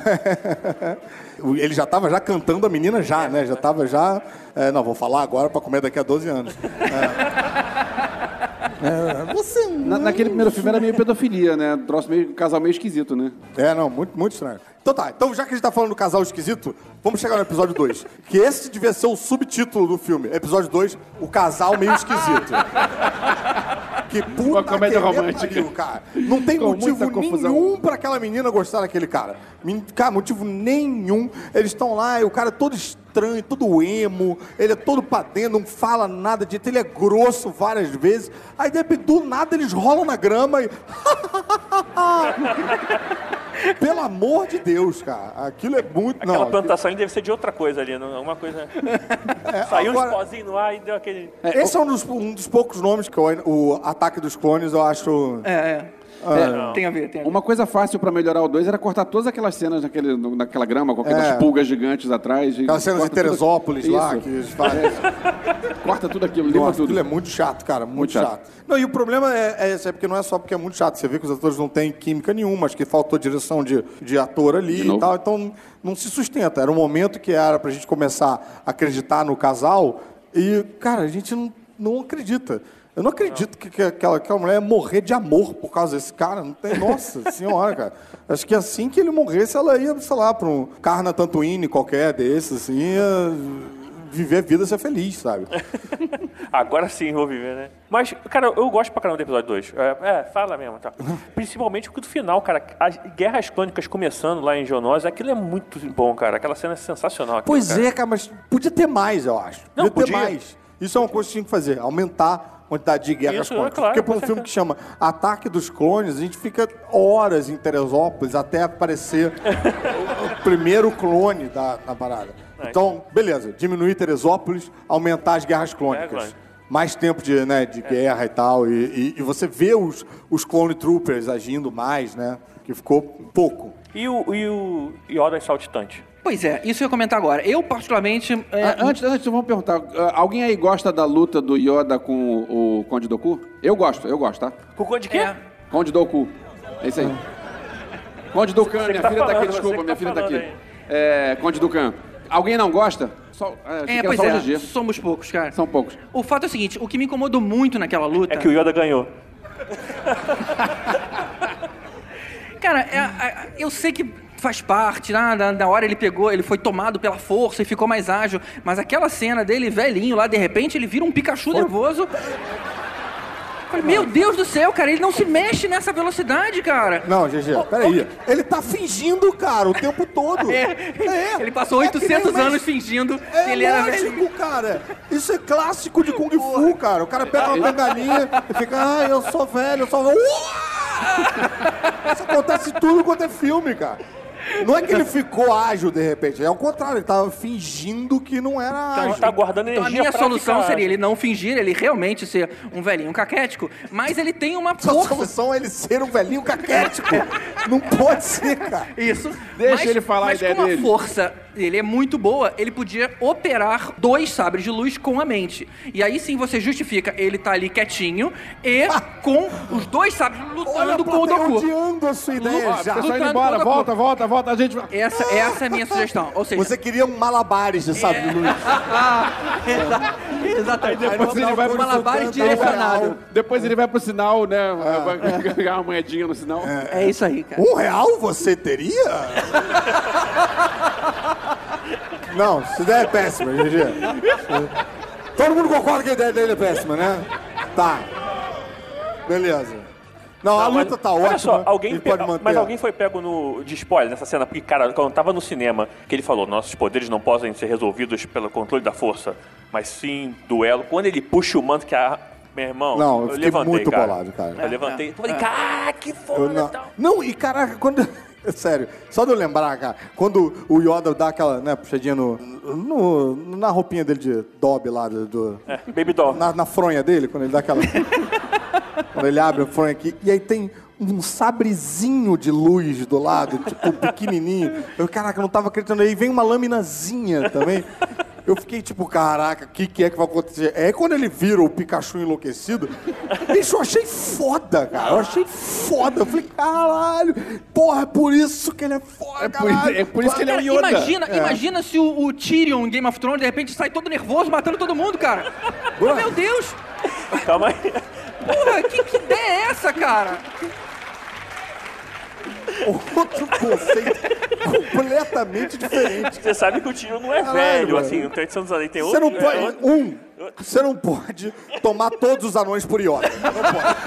Ele já tava cantando a menina né? Já tava não, vou falar agora pra comer daqui a 12 anos. Você Naquele primeiro filme era meio pedofilia, né? Troço casal meio esquisito, né? não, muito, muito estranho. Então tá, já que a gente tá falando do casal esquisito, vamos chegar no episódio 2. Que esse devia ser o subtítulo do filme. Episódio 2, o casal meio esquisito. Que puta Uma comédia que romântica. pariu, cara. Não tem Com motivo muita confusão. nenhum pra aquela menina gostar daquele cara. Cara, motivo nenhum. Eles estão lá e o cara é todo estranho, todo emo, ele é todo pra dentro, não fala nada direito, ele é grosso várias vezes. Aí, de repente, do nada, eles rolam na grama e... Pelo amor de Deus, cara. Aquilo é muito... Aquela plantação deve ser de outra coisa ali, não é uma coisa... Saiu agora- uns pozinhos no ar e deu aquele... Esse é um dos poucos nomes que o Ataque dos Clones eu acho... Tem a ver. Uma coisa fácil pra melhorar o 2 era cortar todas aquelas cenas naquela grama, com aquelas pulgas gigantes atrás. Aquelas cenas de corta tudo- Teresópolis lá, Isso. que eles fazem. Corta tudo aquilo, limpa Nossa, tudo. aquilo é muito chato, cara. Muito chato. chato. Não, e o problema é porque não é só porque é muito chato. Você vê que os atores não têm química nenhuma, acho que faltou direção de ator ali novo. e tal. Então, não se sustenta. Era um momento que era pra gente começar a acreditar no casal e, cara, a gente não acredita. Eu não acredito que aquela mulher ia morrer de amor por causa desse cara. Não tem... Nossa senhora, cara. Acho que assim que ele morresse, ela ia, sei lá, pra um Carna Tatooine qualquer desses, assim, ia viver a vida, ser feliz, sabe? Agora sim vou viver, né? Mas, cara, eu gosto pra caramba do episódio 2. Fala mesmo, tá? Principalmente o do final, cara. As guerras clônicas começando lá em Geonosis, aquilo é muito bom, cara. Aquela cena é sensacional. Aquilo, Pois cara. é, cara, mas podia ter mais, eu acho. Não, Podia ter podia. mais. Isso é uma coisa que tinha que fazer, aumentar a quantidade de guerras Isso, clônicas. claro, Porque para com um filme certeza. que chama Ataque dos Clones, a gente fica horas em Teresópolis até aparecer o primeiro clone da parada. Então, beleza, diminuir Teresópolis, aumentar as guerras clônicas. claro. Mais tempo de guerra e tal. E você vê os Clone Troopers agindo mais, né? Que ficou pouco. E o Yoda saltitante? Pois é, isso eu ia comentar agora. Eu, particularmente... Antes, vamos perguntar. Alguém aí gosta da luta do Yoda com o Conde Dooku? Eu gosto, tá? Cocô de quê? Conde Dooku. É isso aí. Conde Dooku, minha tá filha tá aqui, falando, desculpa, você que minha tá filha tá aqui. falando Conde Dooku. Alguém não gosta? Achei que era pois só o é, GG. somos poucos, cara. São poucos. O fato é o seguinte, o que me incomodou muito naquela luta... É que o Yoda ganhou. Cara, eu sei que faz parte, na hora ele foi tomado pela força e ficou mais ágil, mas aquela cena dele velhinho lá, de repente ele vira um Pikachu nervoso. Meu Deus do céu, cara, ele não se mexe nessa velocidade, cara. Não, GG, peraí. Ele tá fingindo, cara, o tempo todo. Ele passou 800 anos fingindo que ele era velho. Cara. Isso é clássico de Kung Fu, cara. O cara pega uma bengalinha e fica, eu sou velho, eu sou velho. Isso acontece tudo quanto é filme, cara. Não é que ele ficou ágil de repente, é o contrário, ele tava fingindo que não era ágil. Então tá guardando energia. Então a minha solução seria ele não fingir, ele realmente ser um velhinho caquético, mas ele tem uma força. A solução é ele ser um velhinho caquético. Não pode ser, cara. Isso. Deixa ele falar a ideia dele. Mas como a força dele é muito boa, ele podia operar 2 sabres de luz com a mente. E aí sim você justifica ele tá ali quietinho e com os 2 sabres lutando com o Goku. Odiando a sua ideia já. Pessoal indo embora, volta, a gente... Essa é a minha sugestão. Ou seja, você queria um malabares de sabre de luz. Exatamente. Depois ele vai pro malabares direcionado. Depois ele vai pro sinal, né? Vai ganhar uma moedinha no sinal. É isso aí, cara. R$1 você teria? Não, essa ideia é péssima, GG. Todo mundo concorda que a ideia dele é péssima, né? Tá. Beleza. Não, a luta tá ótima. Olha só, pode manter. Mas alguém foi pego de spoiler nessa cena, porque, cara, quando tava no cinema, que ele falou, nossos poderes não podem ser resolvidos pelo controle da força, mas sim duelo. Quando ele puxa o manto que meu irmão, não, eu fiquei levantei, muito cara. bolado, cara. Eu levantei, falei, cara, que foda e tal. Não, e caraca, quando... Sério, só de eu lembrar, cara, quando o Yoda dá aquela, né, puxadinha na roupinha dele de Dobby lá, Baby doll. Na fronha dele, quando ele dá aquela... quando ele abre a fronha aqui, e aí tem um sabrezinho de luz do lado, tipo, pequenininho. Caraca, eu não tava acreditando. Aí vem uma laminazinha também. Eu fiquei tipo, caraca, o que é que vai acontecer? Aí quando ele vira o Pikachu enlouquecido, bicho, eu achei foda, cara. Eu achei foda. Eu falei, caralho, porra, é por isso que ele é foda, caralho. É por isso que ele é o Yoda. Imagina se o Tyrion em Game of Thrones, de repente, sai todo nervoso, matando todo mundo, cara. Meu Deus. Calma aí. Porra, que ideia é essa, cara? Outro conceito completamente diferente. Você sabe que o Tyrion não é velho, assim, não tem 800 anos. Tem você outro, não pode... Você não pode tomar todos os anões por Yoda. Não pode.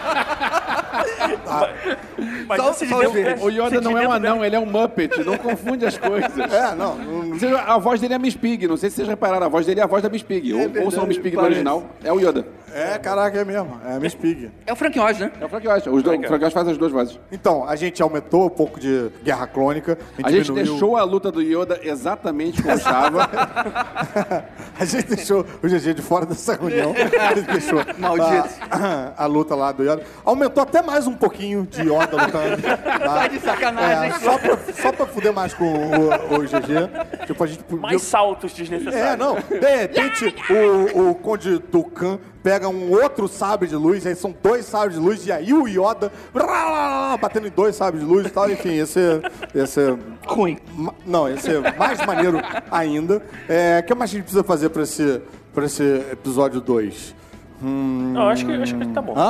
Mas o Yoda não é um anão, ele é um Muppet. Não confunde as coisas. Não. A voz dele é Miss Piggy. Não sei se vocês repararam, a voz dele é a voz da Miss Piggy. Ouçam a Miss Piggy no original. É o Yoda. Caraca, é mesmo. É a Miss Piggy. É o Frank Oz, né? É o Frank Oz. O Frank Oz faz as 2 vozes. Então, a gente aumentou um pouco de Guerra Clônica. A gente deixou a luta do Yoda exatamente como estava. A gente deixou o GG de fora dessa reunião. A gente deixou a luta lá do Yoda. Aumentou até mais um pouquinho de Yoda lutando. Tá de sacanagem. Só pra fuder mais com o GG. Tipo, a gente... Mais saltos desnecessários. Não. De repente, o Conde Dukan pega um outro sabre de luz, aí são 2 sabres de luz, e aí o Yoda batendo em 2 sabres de luz e tal, enfim, ia ser ruim. Não, ia ser mais maneiro ainda. O que mais a gente precisa fazer pra esse episódio 2? Não, acho que tá bom.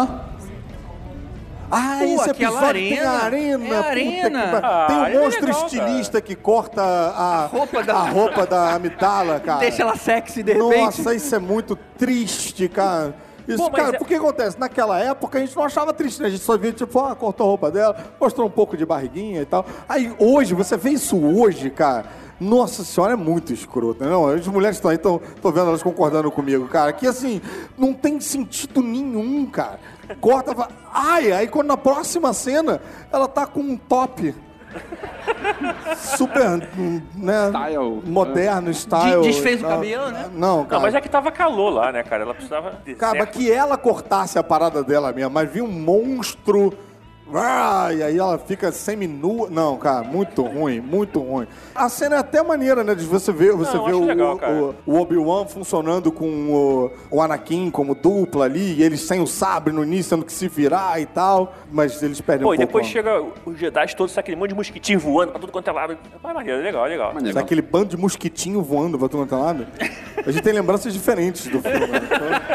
Esse aquela episódio tem a arena. É a arena. Tem um monstro legal, estilista cara. que corta a roupa da Amidala, cara. Deixa ela sexy de repente. Nossa, isso é muito triste, cara. Isso, cara, porque acontece? Naquela época a gente não achava triste, né? A gente só via, tipo, cortou a roupa dela, mostrou um pouco de barriguinha e tal. Aí hoje, você vê isso hoje, cara. Nossa senhora, é muito escroto, né? Não, as mulheres estão aí, tô vendo elas concordando comigo, cara. Que assim, não tem sentido nenhum, cara. Corta, aí quando na próxima cena, ela tá com um top super, né? Style. Moderno, style. Desfez o cabelo, né? Não, cara. Não, mas é que tava calor lá, né, cara? Ela precisava... Cara, que ela cortasse a parada dela mesmo, mas vi um monstro... E aí ela fica semi-nua. Não, cara, muito ruim, muito ruim. A cena é até maneira, né? De você ver o Obi-Wan funcionando com o Anakin como dupla ali, e eles sem o sabre no início, tendo que se virar e tal, mas eles perdem um pouco. E depois chega os Jedi todos, aquele monte de mosquitinho voando pra tudo quanto é lado. Mas maneiro, legal. Mas aquele bando de mosquitinho voando pra tudo quanto é lado. A gente tem lembranças diferentes do filme. Né?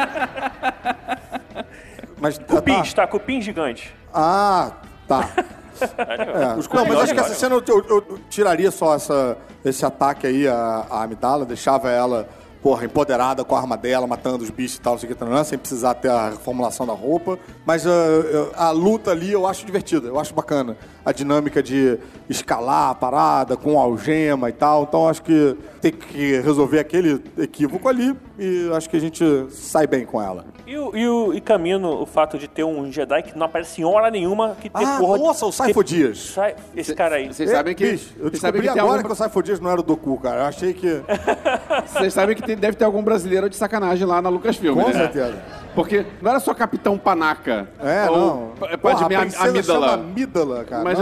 Então... Mas, Cupim gigante. Tá. Não, mas acho que essa cena eu tiraria só esse ataque aí à Amidala, deixava ela, empoderada com a arma dela, matando os bichos e tal, não sei o que, sem precisar ter a reformulação da roupa. Mas a luta ali eu acho divertida, eu acho bacana. A dinâmica de escalar a parada com algema e tal. Então acho que tem que resolver aquele equívoco ali e acho que a gente sai bem com ela. E Camino, o fato de ter um Jedi que não aparece em hora nenhuma, que tem Nossa, o Saifo Dias. Esse cara aí. Vocês sabem que... Bicho, eu descobri agora que o Saifo Dias não era o Doku, cara. Eu achei que... Vocês sabem que deve ter algum brasileiro de sacanagem lá na Lucasfilm, Com né? certeza. Porque não era só Capitão Panaca. Não. Pode me Amídala. Amídala, cara. Mas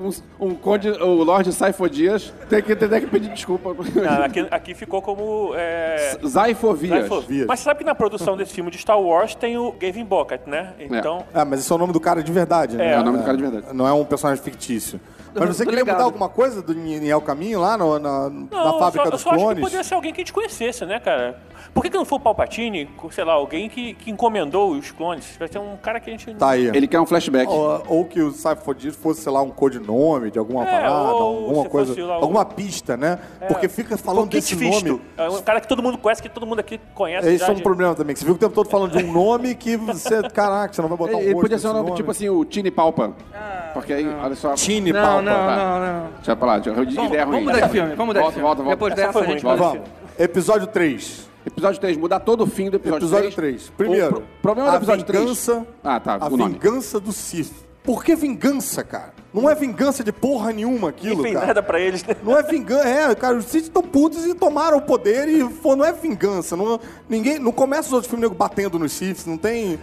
o Lorde Saifo Dias tem que pedir desculpa. Não, aqui ficou como... Zaifovias. Mas sabe que na produção desse filme de Star Wars tem o Gavin Bockat, né? Então... mas esse é o nome do cara de verdade, né? É o nome do cara de verdade. Não é um personagem fictício. Mas você queria mudar alguma coisa do Niel Caminho lá na fábrica dos clones? Eu só acho que poderia ser alguém que a gente conhecesse, né, cara? Por que não foi o Palpatine, sei lá, alguém que encomendou os clones? Vai ser um cara que a gente... Tá aí. Ele quer um flashback. Ou que o Saifo Dias fosse, sei lá, um codinome de alguma parada, alguma coisa, alguma pista, né? Porque fica falando desse nome... É um cara que todo mundo conhece, que todo mundo aqui conhece. Esse é um problema também, que você viu o tempo todo falando de um nome que você... Caraca, você não vai botar um rosto. Ele podia ser um nome nome. tipo assim, o Tini Palpa. Porque aí, olha só... Tini Palpa. Não. Deixa eu falar, ideia ruim. Vamos mudar de filme, Volta. Depois dessa a gente vai. Vamos. Episódio 3. Episódio 3, mudar todo o fim do episódio 3. Primeiro, problema do episódio 3. A vingança do Sith. Por que vingança, cara? Não é vingança de porra nenhuma aquilo, cara. Não cara. nada pra eles, né? Não é vingança. Cara, os Sith estão putos e tomaram o poder e não é vingança. Não começa os outros filmes batendo nos Sith, não tem...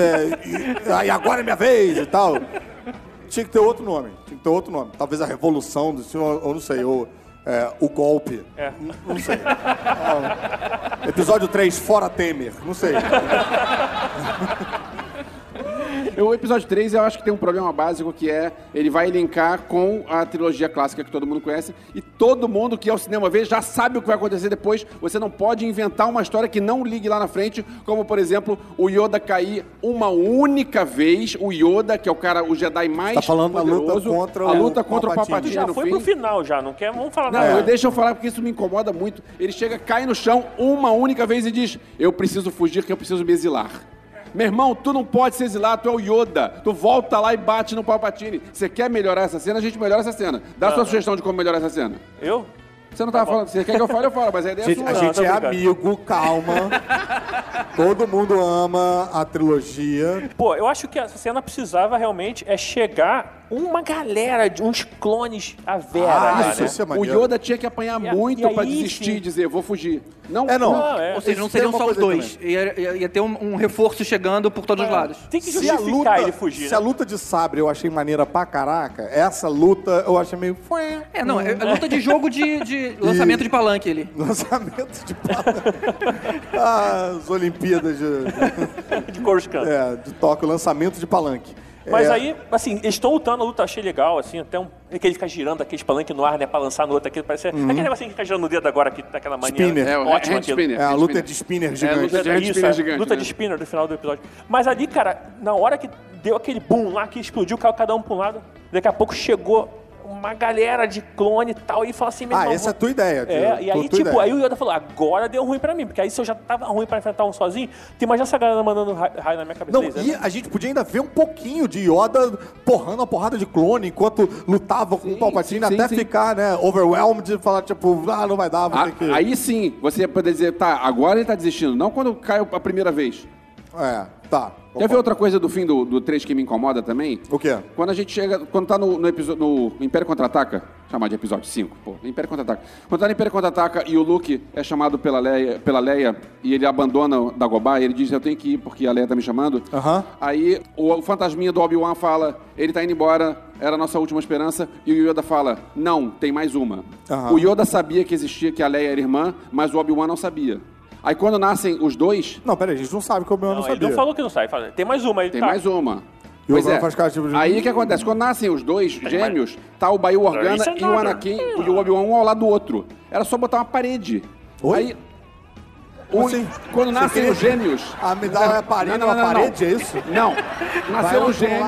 e agora é minha vez e tal. Tinha que ter outro nome. Talvez a Revolução do Senhor, ou não sei, ou o golpe. Não sei. Episódio 3, Fora Temer. Não sei. O episódio 3, eu acho que tem um problema básico, que ele vai linkar com a trilogia clássica que todo mundo conhece, e todo mundo que é ao cinema ver já sabe o que vai acontecer depois. Você não pode inventar uma história que não ligue lá na frente, como, por exemplo, o Yoda cair uma única vez, o Yoda, que é o Jedi mais tá falando poderoso, a luta contra o Palpatine já no foi fim. pro final, já, não quer? Vamos falar Não, nada. deixa eu falar, porque isso me incomoda muito. Ele chega, cai no chão uma única vez e diz: eu preciso fugir, que eu preciso me exilar. Meu irmão, tu não pode se exilar, tu é o Yoda. Tu volta lá e bate no Palpatine. Você quer melhorar essa cena? A gente melhora essa cena. Dá a sua sugestão de como melhorar essa cena. Eu? Você não tava falando. Você quer que eu fale, mas a ideia é sua. A gente é amigo, calma. Todo mundo ama a trilogia. Pô, eu acho que essa cena precisava realmente chegar uma galera, uns clones à Vera. Isso é o maneiro. Yoda tinha que apanhar muito pra desistir e dizer, vou fugir. Não. Ou seja, não seriam só os dois. Ia ter um reforço chegando por todos os lados. Tem que justificar ele fugir. Se a luta de sabre eu achei maneira pra caraca, essa luta eu achei meio... É luta de jogo de lançamento de palanque ali. Lançamento de palanque. As Olimpíadas de Coruscant. De Tóquio, lançamento de palanque. Mas aí, assim, eles estão lutando, a luta achei legal, assim, até que ele fica girando aqueles palanques no ar, né, pra lançar no outro, aquilo parece... Aquele negocinho que fica girando no dedo agora, que daquela maneira... Spinner. Ótimo aquilo. Spinner. A luta de spinner gigante. Luta de spinner no final do episódio. Mas ali, cara, na hora que deu aquele boom lá, que explodiu, caiu cada um pra um lado, daqui a pouco chegou uma galera de clone e tal, e fala assim... essa é a tua ideia. E aí, tipo, aí o Yoda falou, agora deu ruim pra mim, porque aí se eu já tava ruim pra enfrentar um sozinho, tu imagina essa galera mandando raio na minha cabeça. Não, e a gente podia ainda ver um pouquinho de Yoda porrando uma porrada de clone enquanto lutava com o Palpatine, até ficar, né, overwhelmed, e falar, tipo, não vai dar, vou ter que... Aí sim, você ia poder dizer, tá, agora ele tá desistindo, não quando caiu a primeira vez. Tá. Quer ver outra coisa do fim do 3 que me incomoda também? O quê? Quando a gente chega... Quando tá no Império Contra-Ataca, chamar de episódio 5, Império Contra-Ataca. Quando tá no Império Contra-Ataca e o Luke é chamado pela Leia e ele abandona Dagobah, e ele diz, eu tenho que ir porque a Leia tá me chamando. Aí o fantasminha do Obi-Wan fala, ele tá indo embora, era a nossa última esperança, e o Yoda fala, não, tem mais uma. O Yoda sabia que existia, que a Leia era irmã, mas o Obi-Wan não sabia. Aí quando nascem os dois... Não, peraí, a gente não sabe que o Obi-Wan não sabia. Ele não falou que não sabe, tem mais uma. Tem mais uma. E Pois o faz cara, tipo, Aí o que acontece? Quando nascem os dois gêmeos, tá o Bail Organa e o Anakin e o Obi-Wan um ao lado do outro. Era só botar uma parede. Oi? Aí... Quando nascem os gêmeos... A medalha é parede na parede, é isso? Não. Nasceram os gêmeos,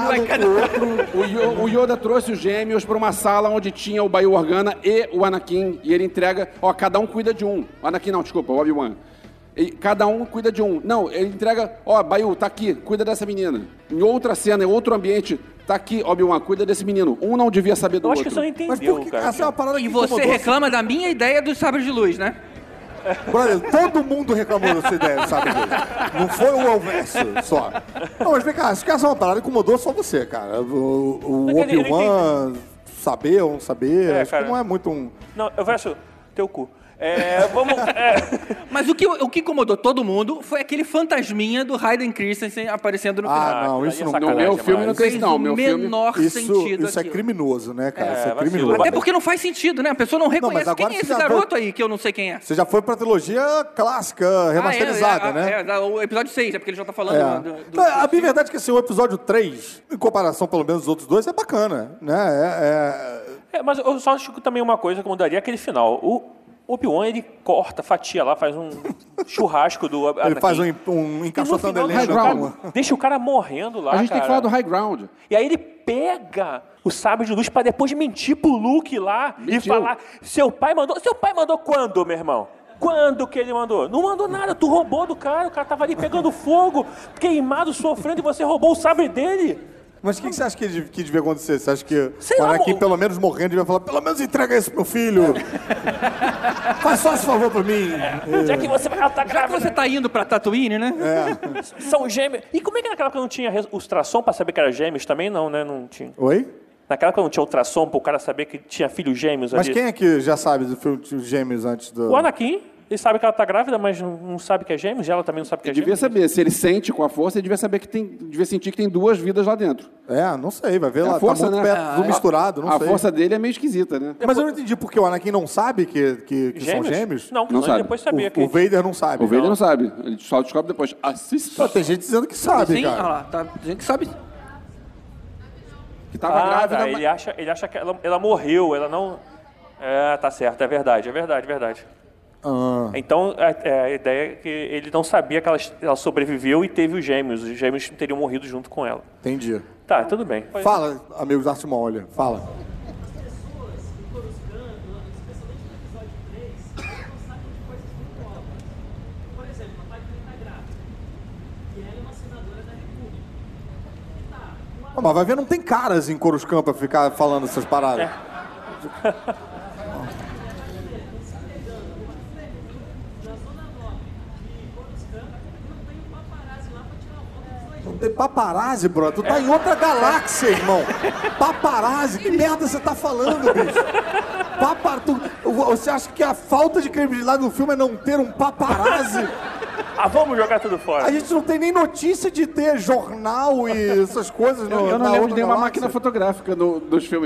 o Yoda trouxe os gêmeos para uma sala onde tinha o Bail Organa e o Anakin, e ele entrega, cada um cuida de um. O Anakin não, desculpa, o Obi-Wan. E cada um cuida de um. Não, ele entrega, Bail, tá aqui, cuida dessa menina. Em outra cena, em outro ambiente, tá aqui, Obi-Wan, cuida desse menino. Um não devia saber do outro. Eu acho que você não entendeu, Mas por que cara. essa é uma parada E que você incomodou? reclama da minha ideia dos sabres de luz, né? Brother, todo mundo reclamou dessa ideia, sabe? Não foi o Alverso só. Não, mas vem cá, acho que essa é uma parada que incomodou só você, cara. O Obi-Wan saber ou não saber, acho que não é muito um... Não, Alverso, teu cu. Vamos... Mas o que incomodou todo mundo foi aquele fantasminha do Hayden Christensen aparecendo no final. Ah, não, isso não... No meu filme não tem isso, não. Fez o menor sentido Isso é aquilo. criminoso, né, cara? Isso é vacilo. criminoso. Até porque não faz sentido, né? A pessoa não reconhece mas agora quem é esse você já garoto aí, que eu não sei quem é. Você já foi pra trilogia clássica, remasterizada, né? O episódio 6, é porque ele já tá falando do Então, a minha verdade é que assim, o episódio 3, em comparação pelo menos dos outros dois, é bacana, né? Mas eu só acho que também uma coisa que mudaria é aquele final. O Obi-Wan, ele corta, fatia lá, faz um churrasco do Anakin. Ele faz um encaixotando E no elenco. final, deixa o cara morrendo lá, A gente cara. tem que falar do High Ground. E aí ele pega o sabre de luz pra depois mentir pro Luke lá e falar, seu pai mandou quando, meu irmão? Quando que ele mandou? Não mandou nada, tu roubou do cara, o cara tava ali pegando fogo, queimado, sofrendo, e você roubou o sabre dele. Mas o que você acha que devia acontecer? Você acha que Sei o lá, Anakin, pelo menos morrendo, devia falar, pelo menos entrega isso pro meu filho. Faz só esse favor pra mim. Já que você vai atacar... Já que você tá indo pra Tatooine, né? São gêmeos. E como é que naquela época não tinha ultrassom pra saber que era gêmeos? Também não, né? Não tinha. Oi? Naquela época não tinha ultrassom pro cara saber que tinha filhos gêmeos Mas ali. quem é que já sabe do filme de gêmeos antes do... O Anakin, ele sabe que ela tá grávida, mas não sabe que é gêmeos. E ela também não sabe que é Ele devia gêmeos. saber, se ele sente com a força, ele devia saber que devia sentir que tem duas vidas lá dentro. Não sei, vai ver lá. A força, tá muito né? perto do misturado, não A sei. força dele é meio esquisita, né? Mas eu não entendi porque o Anakin não sabe que são gêmeos. Não, Não sabe. depois sabia que... O Vader não sabe. O Vader não sabe, ele só descobre depois. Assista. Pô, tem gente dizendo que sabe, Sim, olha cara. lá, tá, gente que sabe. Que tava grávida. Tá, ele acha que ela morreu, ela não... tá certo, é verdade. Então, a ideia é que ele não sabia que ela sobreviveu e teve os gêmeos. Os gêmeos teriam morrido junto com ela. Entendi. Tá, tudo bem. Fala, amigos Darth Maul, olha. Fala. Mas vai ver, não tem caras em Coruscant pra ficar falando essas paradas. Não tem paparazzi, bro. Tu tá em outra galáxia, irmão. Paparazzi? Que merda você tá falando, bicho? Você acha que a falta de credibilidade do filme é não ter um paparazzi? Vamos jogar tudo fora. A gente não tem nem notícia de ter jornal e essas coisas. Eu não lembro de nenhuma máquina fotográfica dos filmes.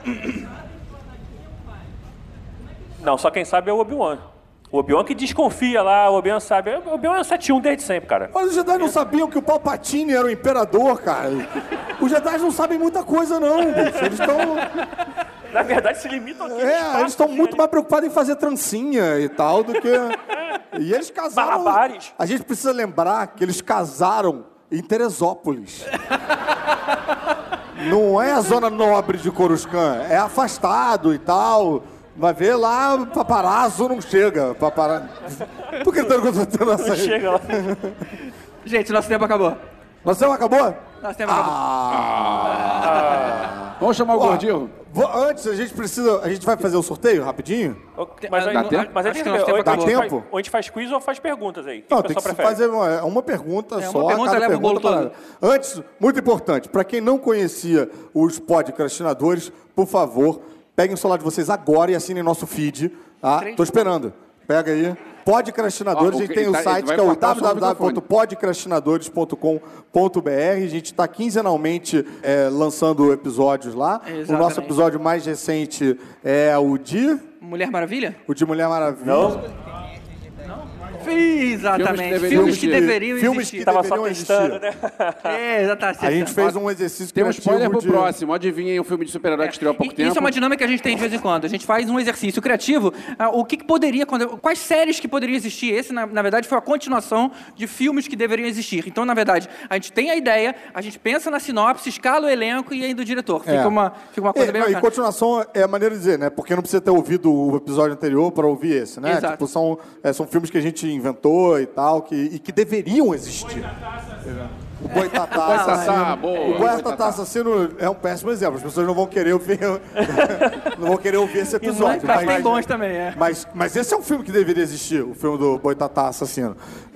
Não, só quem sabe é o Obi-Wan. O Obi-Wan que desconfia lá, o Obi-Wan sabe. O Obi-Wan é 7-1 desde sempre, cara. Mas os Jedi não sabiam que o Palpatine era o imperador, cara. Os Jedi não sabem muita coisa, não, bicho. Eles estão... Na verdade, se limitam aqui. eles estão muito mais preocupados em fazer trancinha e tal do que... E eles casaram... Barbares. A gente precisa lembrar que eles casaram em Teresópolis. Não é a zona nobre de Coruscant, é afastado e tal. Vai ver lá, paparazzo não chega. Por que eu tô tendo essa aí? Chega lá. Gente, nosso tempo acabou. Nosso tempo acabou? Nosso tempo acabou. Vamos chamar o Gordinho? Antes, a gente vai fazer o sorteio rapidinho? Mas aí, Dá tempo? mas aí Acho tem que nosso tempo Dá acabou. tempo? Ou a gente faz quiz ou faz perguntas aí. O Não, que o tem que pessoal se prefere? fazer uma pergunta só. uma pergunta, cada leva o bolo pergunta todo. Antes, muito importante, para quem não conhecia os podcastinadores, por favor, peguem o celular de vocês agora e assinem nosso feed. Tá? Tô esperando. Pega aí. Podcastinadores, a gente tem o site que é o www.podcastinadores.com.br. A gente está quinzenalmente lançando episódios lá. Exatamente. O nosso episódio mais recente é o de... Mulher Maravilha? O de Mulher Maravilha. Não. Exatamente. Filmes que deveriam filmes existir. que Tava só deveriam testando, existir. né? Exatamente. A gente fez um exercício Tem um criativo spoiler pro de... próximo. Adivinhem um filme de super-herói que estreou há pouco tempo. Isso é uma dinâmica que a gente tem de vez em quando. A gente faz um exercício criativo. O que poderia... Quais séries que poderiam existir? Esse, na verdade, foi a continuação de filmes que deveriam existir. Então, na verdade, a gente tem a ideia, a gente pensa na sinopse, escala o elenco e ainda o diretor. Fica uma coisa bem E bacana. continuação é a maneira de dizer, né? Porque não precisa ter ouvido o episódio anterior para ouvir esse, né? Exato. Tipo, são filmes que a gente inventou e tal, e que deveriam existir. O Boitatá. Boa. O Boitatá Assassino é um péssimo exemplo. As pessoas não vão querer ouvir, não vão querer ouvir esse episódio. Mas tem bons também, Mas esse é um filme que deveria existir, o filme do Boitatá Assassino.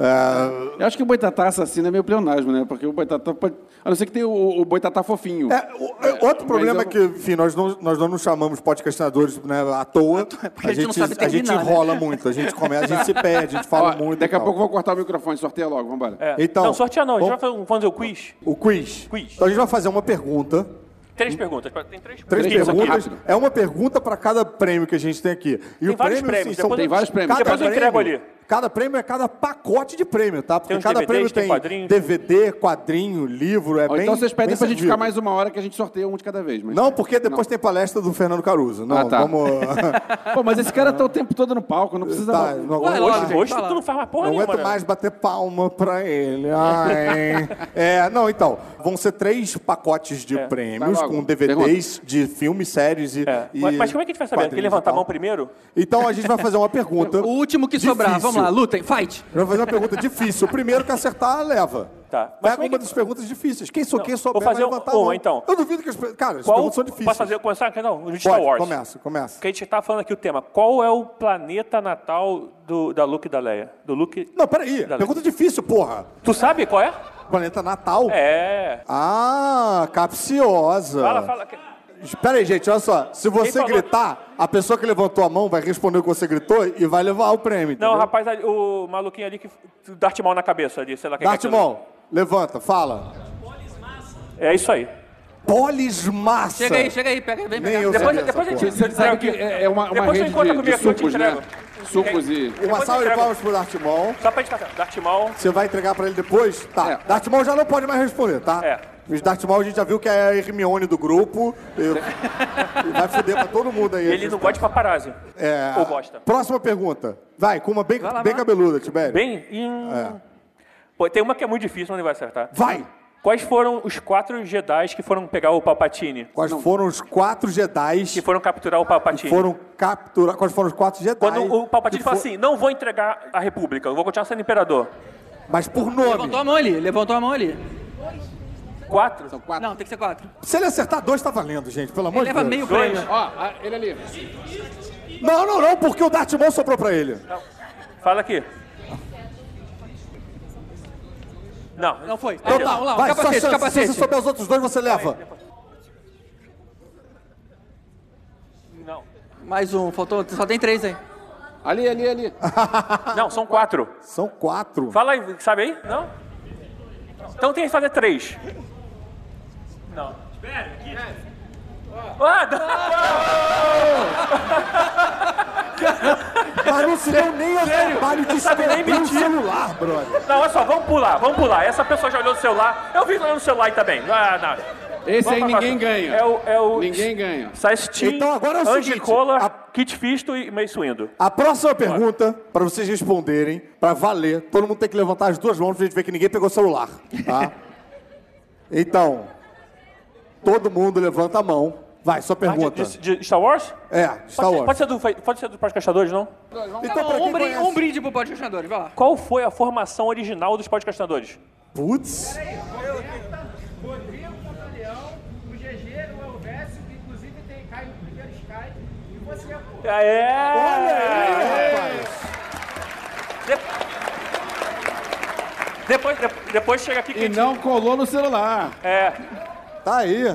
Eu acho que o Boitatá Assassino é meio pleonasmo, né? Porque o Boitatá pode... A não ser que tem o Boitatá fofinho. Outro problema é que, enfim, nós não nos chamamos podcastinadores, né, à toa. Porque a gente não sabe a gente terminar, né? enrola muito, a gente se perde, a gente fala muito. Daqui a e tal. pouco eu vou cortar o microfone, sorteia logo, vambora. Então, não, sortear não. A gente vamos- vai fazer o quiz. O quiz. Quiz. Então a gente vai fazer uma pergunta. 3 perguntas. Tem 3 Três Isso aqui, perguntas. rápido. É uma pergunta para cada prêmio que a gente tem aqui. E Tem vários prêmios, são- depois- Tem vários prêmios. Cada Depois eu entrego ali. Cada prêmio é cada pacote de prêmio, tá? Porque Tem uns cada DVDs, prêmio tem tem quadrinhos. DVD, quadrinho, livro, Ou bem. então vocês pedem bem pra gente servido. ficar mais uma hora que a gente sorteia um de cada vez. Mas... Não, porque depois tem palestra do Fernando Caruso. Não, tá. vamos. Pô, mas esse cara tá o tempo todo no palco, não precisa... Tá, não Vai aguento logo, mais. gente. Hoje Vai lá. tu não faz mais porra Não nenhuma, aguento né? mais bater palma pra ele. Ai. Não, então, vão ser 3 pacotes de prêmios Vai logo. com DVDs de filmes, séries e. Mas como é que a gente vai saber? Tem que quadrinhos levantar e a mão tal. primeiro? Então a gente vai fazer uma pergunta. O último que sobrar. difícil. Vamos lá, lutem, fight. Vamos fazer uma pergunta difícil. O primeiro que acertar, leva. Tá. Mas Pega como é uma que- das perguntas difíceis. Quem souber vou fazer vai levantar a uma, mão. então. Eu duvido que as Cara, as Qual... perguntas são difíceis. Posso fazer, começar? Não, no Star Pode, Wars. começa. Porque a gente tá falando aqui o tema. Qual é o planeta natal da Luke e da Leia? Do Luke... Não, peraí. Da Pergunta difícil, porra. Tu sabe qual é? Planeta Natal? É. Ah, capciosa. Fala. Espera aí, gente, olha só. Se você falou? gritar, a pessoa que levantou a mão vai responder o que você gritou e vai levar o prêmio. Não, entendeu? rapaz, o maluquinho ali que... Darth Maul na cabeça ali, sei lá quem Darth é. Maul, levanta, fala. É isso aí. Polismassa. Chega aí, pega, vem Nem pegar. eu Depois sabia depois a essa gente... Você sabe que é uma Depois você rede encontra de comigo, que eu te sucos, né? entrego. Sucos e... Uma Depois salva eu de entrego. palmas pro Darth Maul. Só pra gente passar. Darth Maul... Você vai entregar pra ele depois? Tá. É. Darth Maul já não pode mais responder, tá? É. Os Darth Maul a gente já viu que é a Hermione do grupo. E vai foder pra todo mundo aí. Ele não gosta de paparazzi. É. Ou gosta? Próxima pergunta. Vai, com uma bem, Vai lá, bem vai lá. cabeluda, Tibério. Bem... Pô, tem uma que é muito difícil, mas não vai acertar. Vai! Quais foram os 4 Jedi que foram pegar o Palpatine? Quais foram os 4 Jedi Que foram capturar o Palpatine? foram capturados? Quais foram os 4 Jedi? Quando o Palpatine que fala assim, não vou entregar a República, eu vou continuar sendo imperador. Mas por nome. Levantou a mão ali. 4? São 4. Não, tem que ser 4. Se ele acertar 2, tá valendo, gente. Pelo amor Ele de leva Deus. meio prêmio. Ó, ele ali. Não, porque o Darth Maul soprou pra ele. Fala aqui. Não. Não foi. Então tá, Vamos lá, vai, capacete, só chance. capacete. Se você souber os outros 2, você leva. Não. Mais um, faltou, só tem 3 aí. Ali. Não, são 4. São 4. Fala aí, sabe aí? Não? Então tem que fazer 3. Não. Espera, aqui. Mas não se deu nem o trabalho de sabe nem esconder o mentir. celular, brother. Não, olha só, vamos pular. Essa pessoa já olhou no celular. Eu vi lá no celular aí também. Não. Esse aí Vamos pra ninguém próxima. ganha. É o Ninguém ganha. Sastin, Então agora é o Andy seguinte, Kohler, a- Kit Fisto e Mace Windu. A próxima pergunta, pra vocês responderem, pra valer, todo mundo tem que levantar as 2 mãos pra gente ver que ninguém pegou o celular, tá? Então, todo mundo levanta a mão. Vai, sua pergunta. De Star Wars? Star Wars. Pode ser do podcastadores, não? Então, pra quem conhece... Um brinde pro podcastinadores, vai lá. Qual foi a formação original dos podcastadores? Putz. Rodrigo Napoleão, o GG, o Elvésio, que inclusive tem Caio no primeiro Sky, e você, pô. Depois chega aqui que E não colou no celular. Tá aí.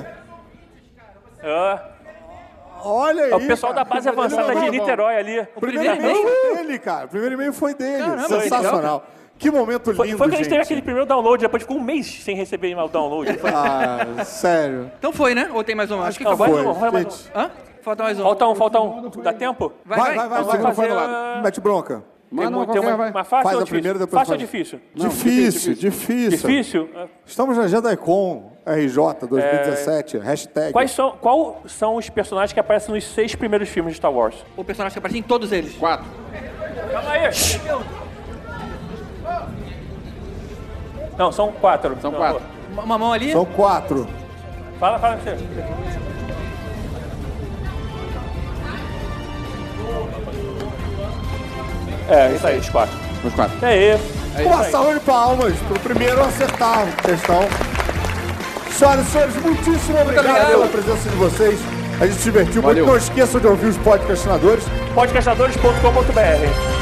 Olha aí, É o pessoal cara. da base avançada Ele de mandou- Niterói ali. O primeiro e-mail foi dele, cara. O primeiro e-mail foi dele. Caramba, Sensacional. Que momento lindo, Foi quando a gente teve gente. aquele primeiro download, depois ficou um mês sem receber o download. Foi- Ah, sério. Então foi, né? Ou tem mais um? Acho que Não, acabou. vai mais um. Hã? Falta mais um. Falta um. Dá tempo? Vai. Vamos segundo fazer... Mete bronca. Mano, tem vai. uma fácil Faz ou a difícil? primeira, depois Fácil ou faz- difícil? Difícil. Difícil? Estamos na JediCon RJ 2017, hashtag. Qual são os personagens que aparecem nos 6 primeiros filmes de Star Wars? O personagem que aparece em todos eles. 4. Calma aí. Não, são 4. São 4. Uma mão ali. São 4. Fala você. Isso aí, os 4. Os 4. Uma salva de palmas pro primeiro a acertar a questão. Senhoras e senhores, muitíssimo obrigado pela presença de vocês. A gente se divertiu muito. Valeu. Não esqueçam de ouvir os podcastinadores. Podcastadores.com.br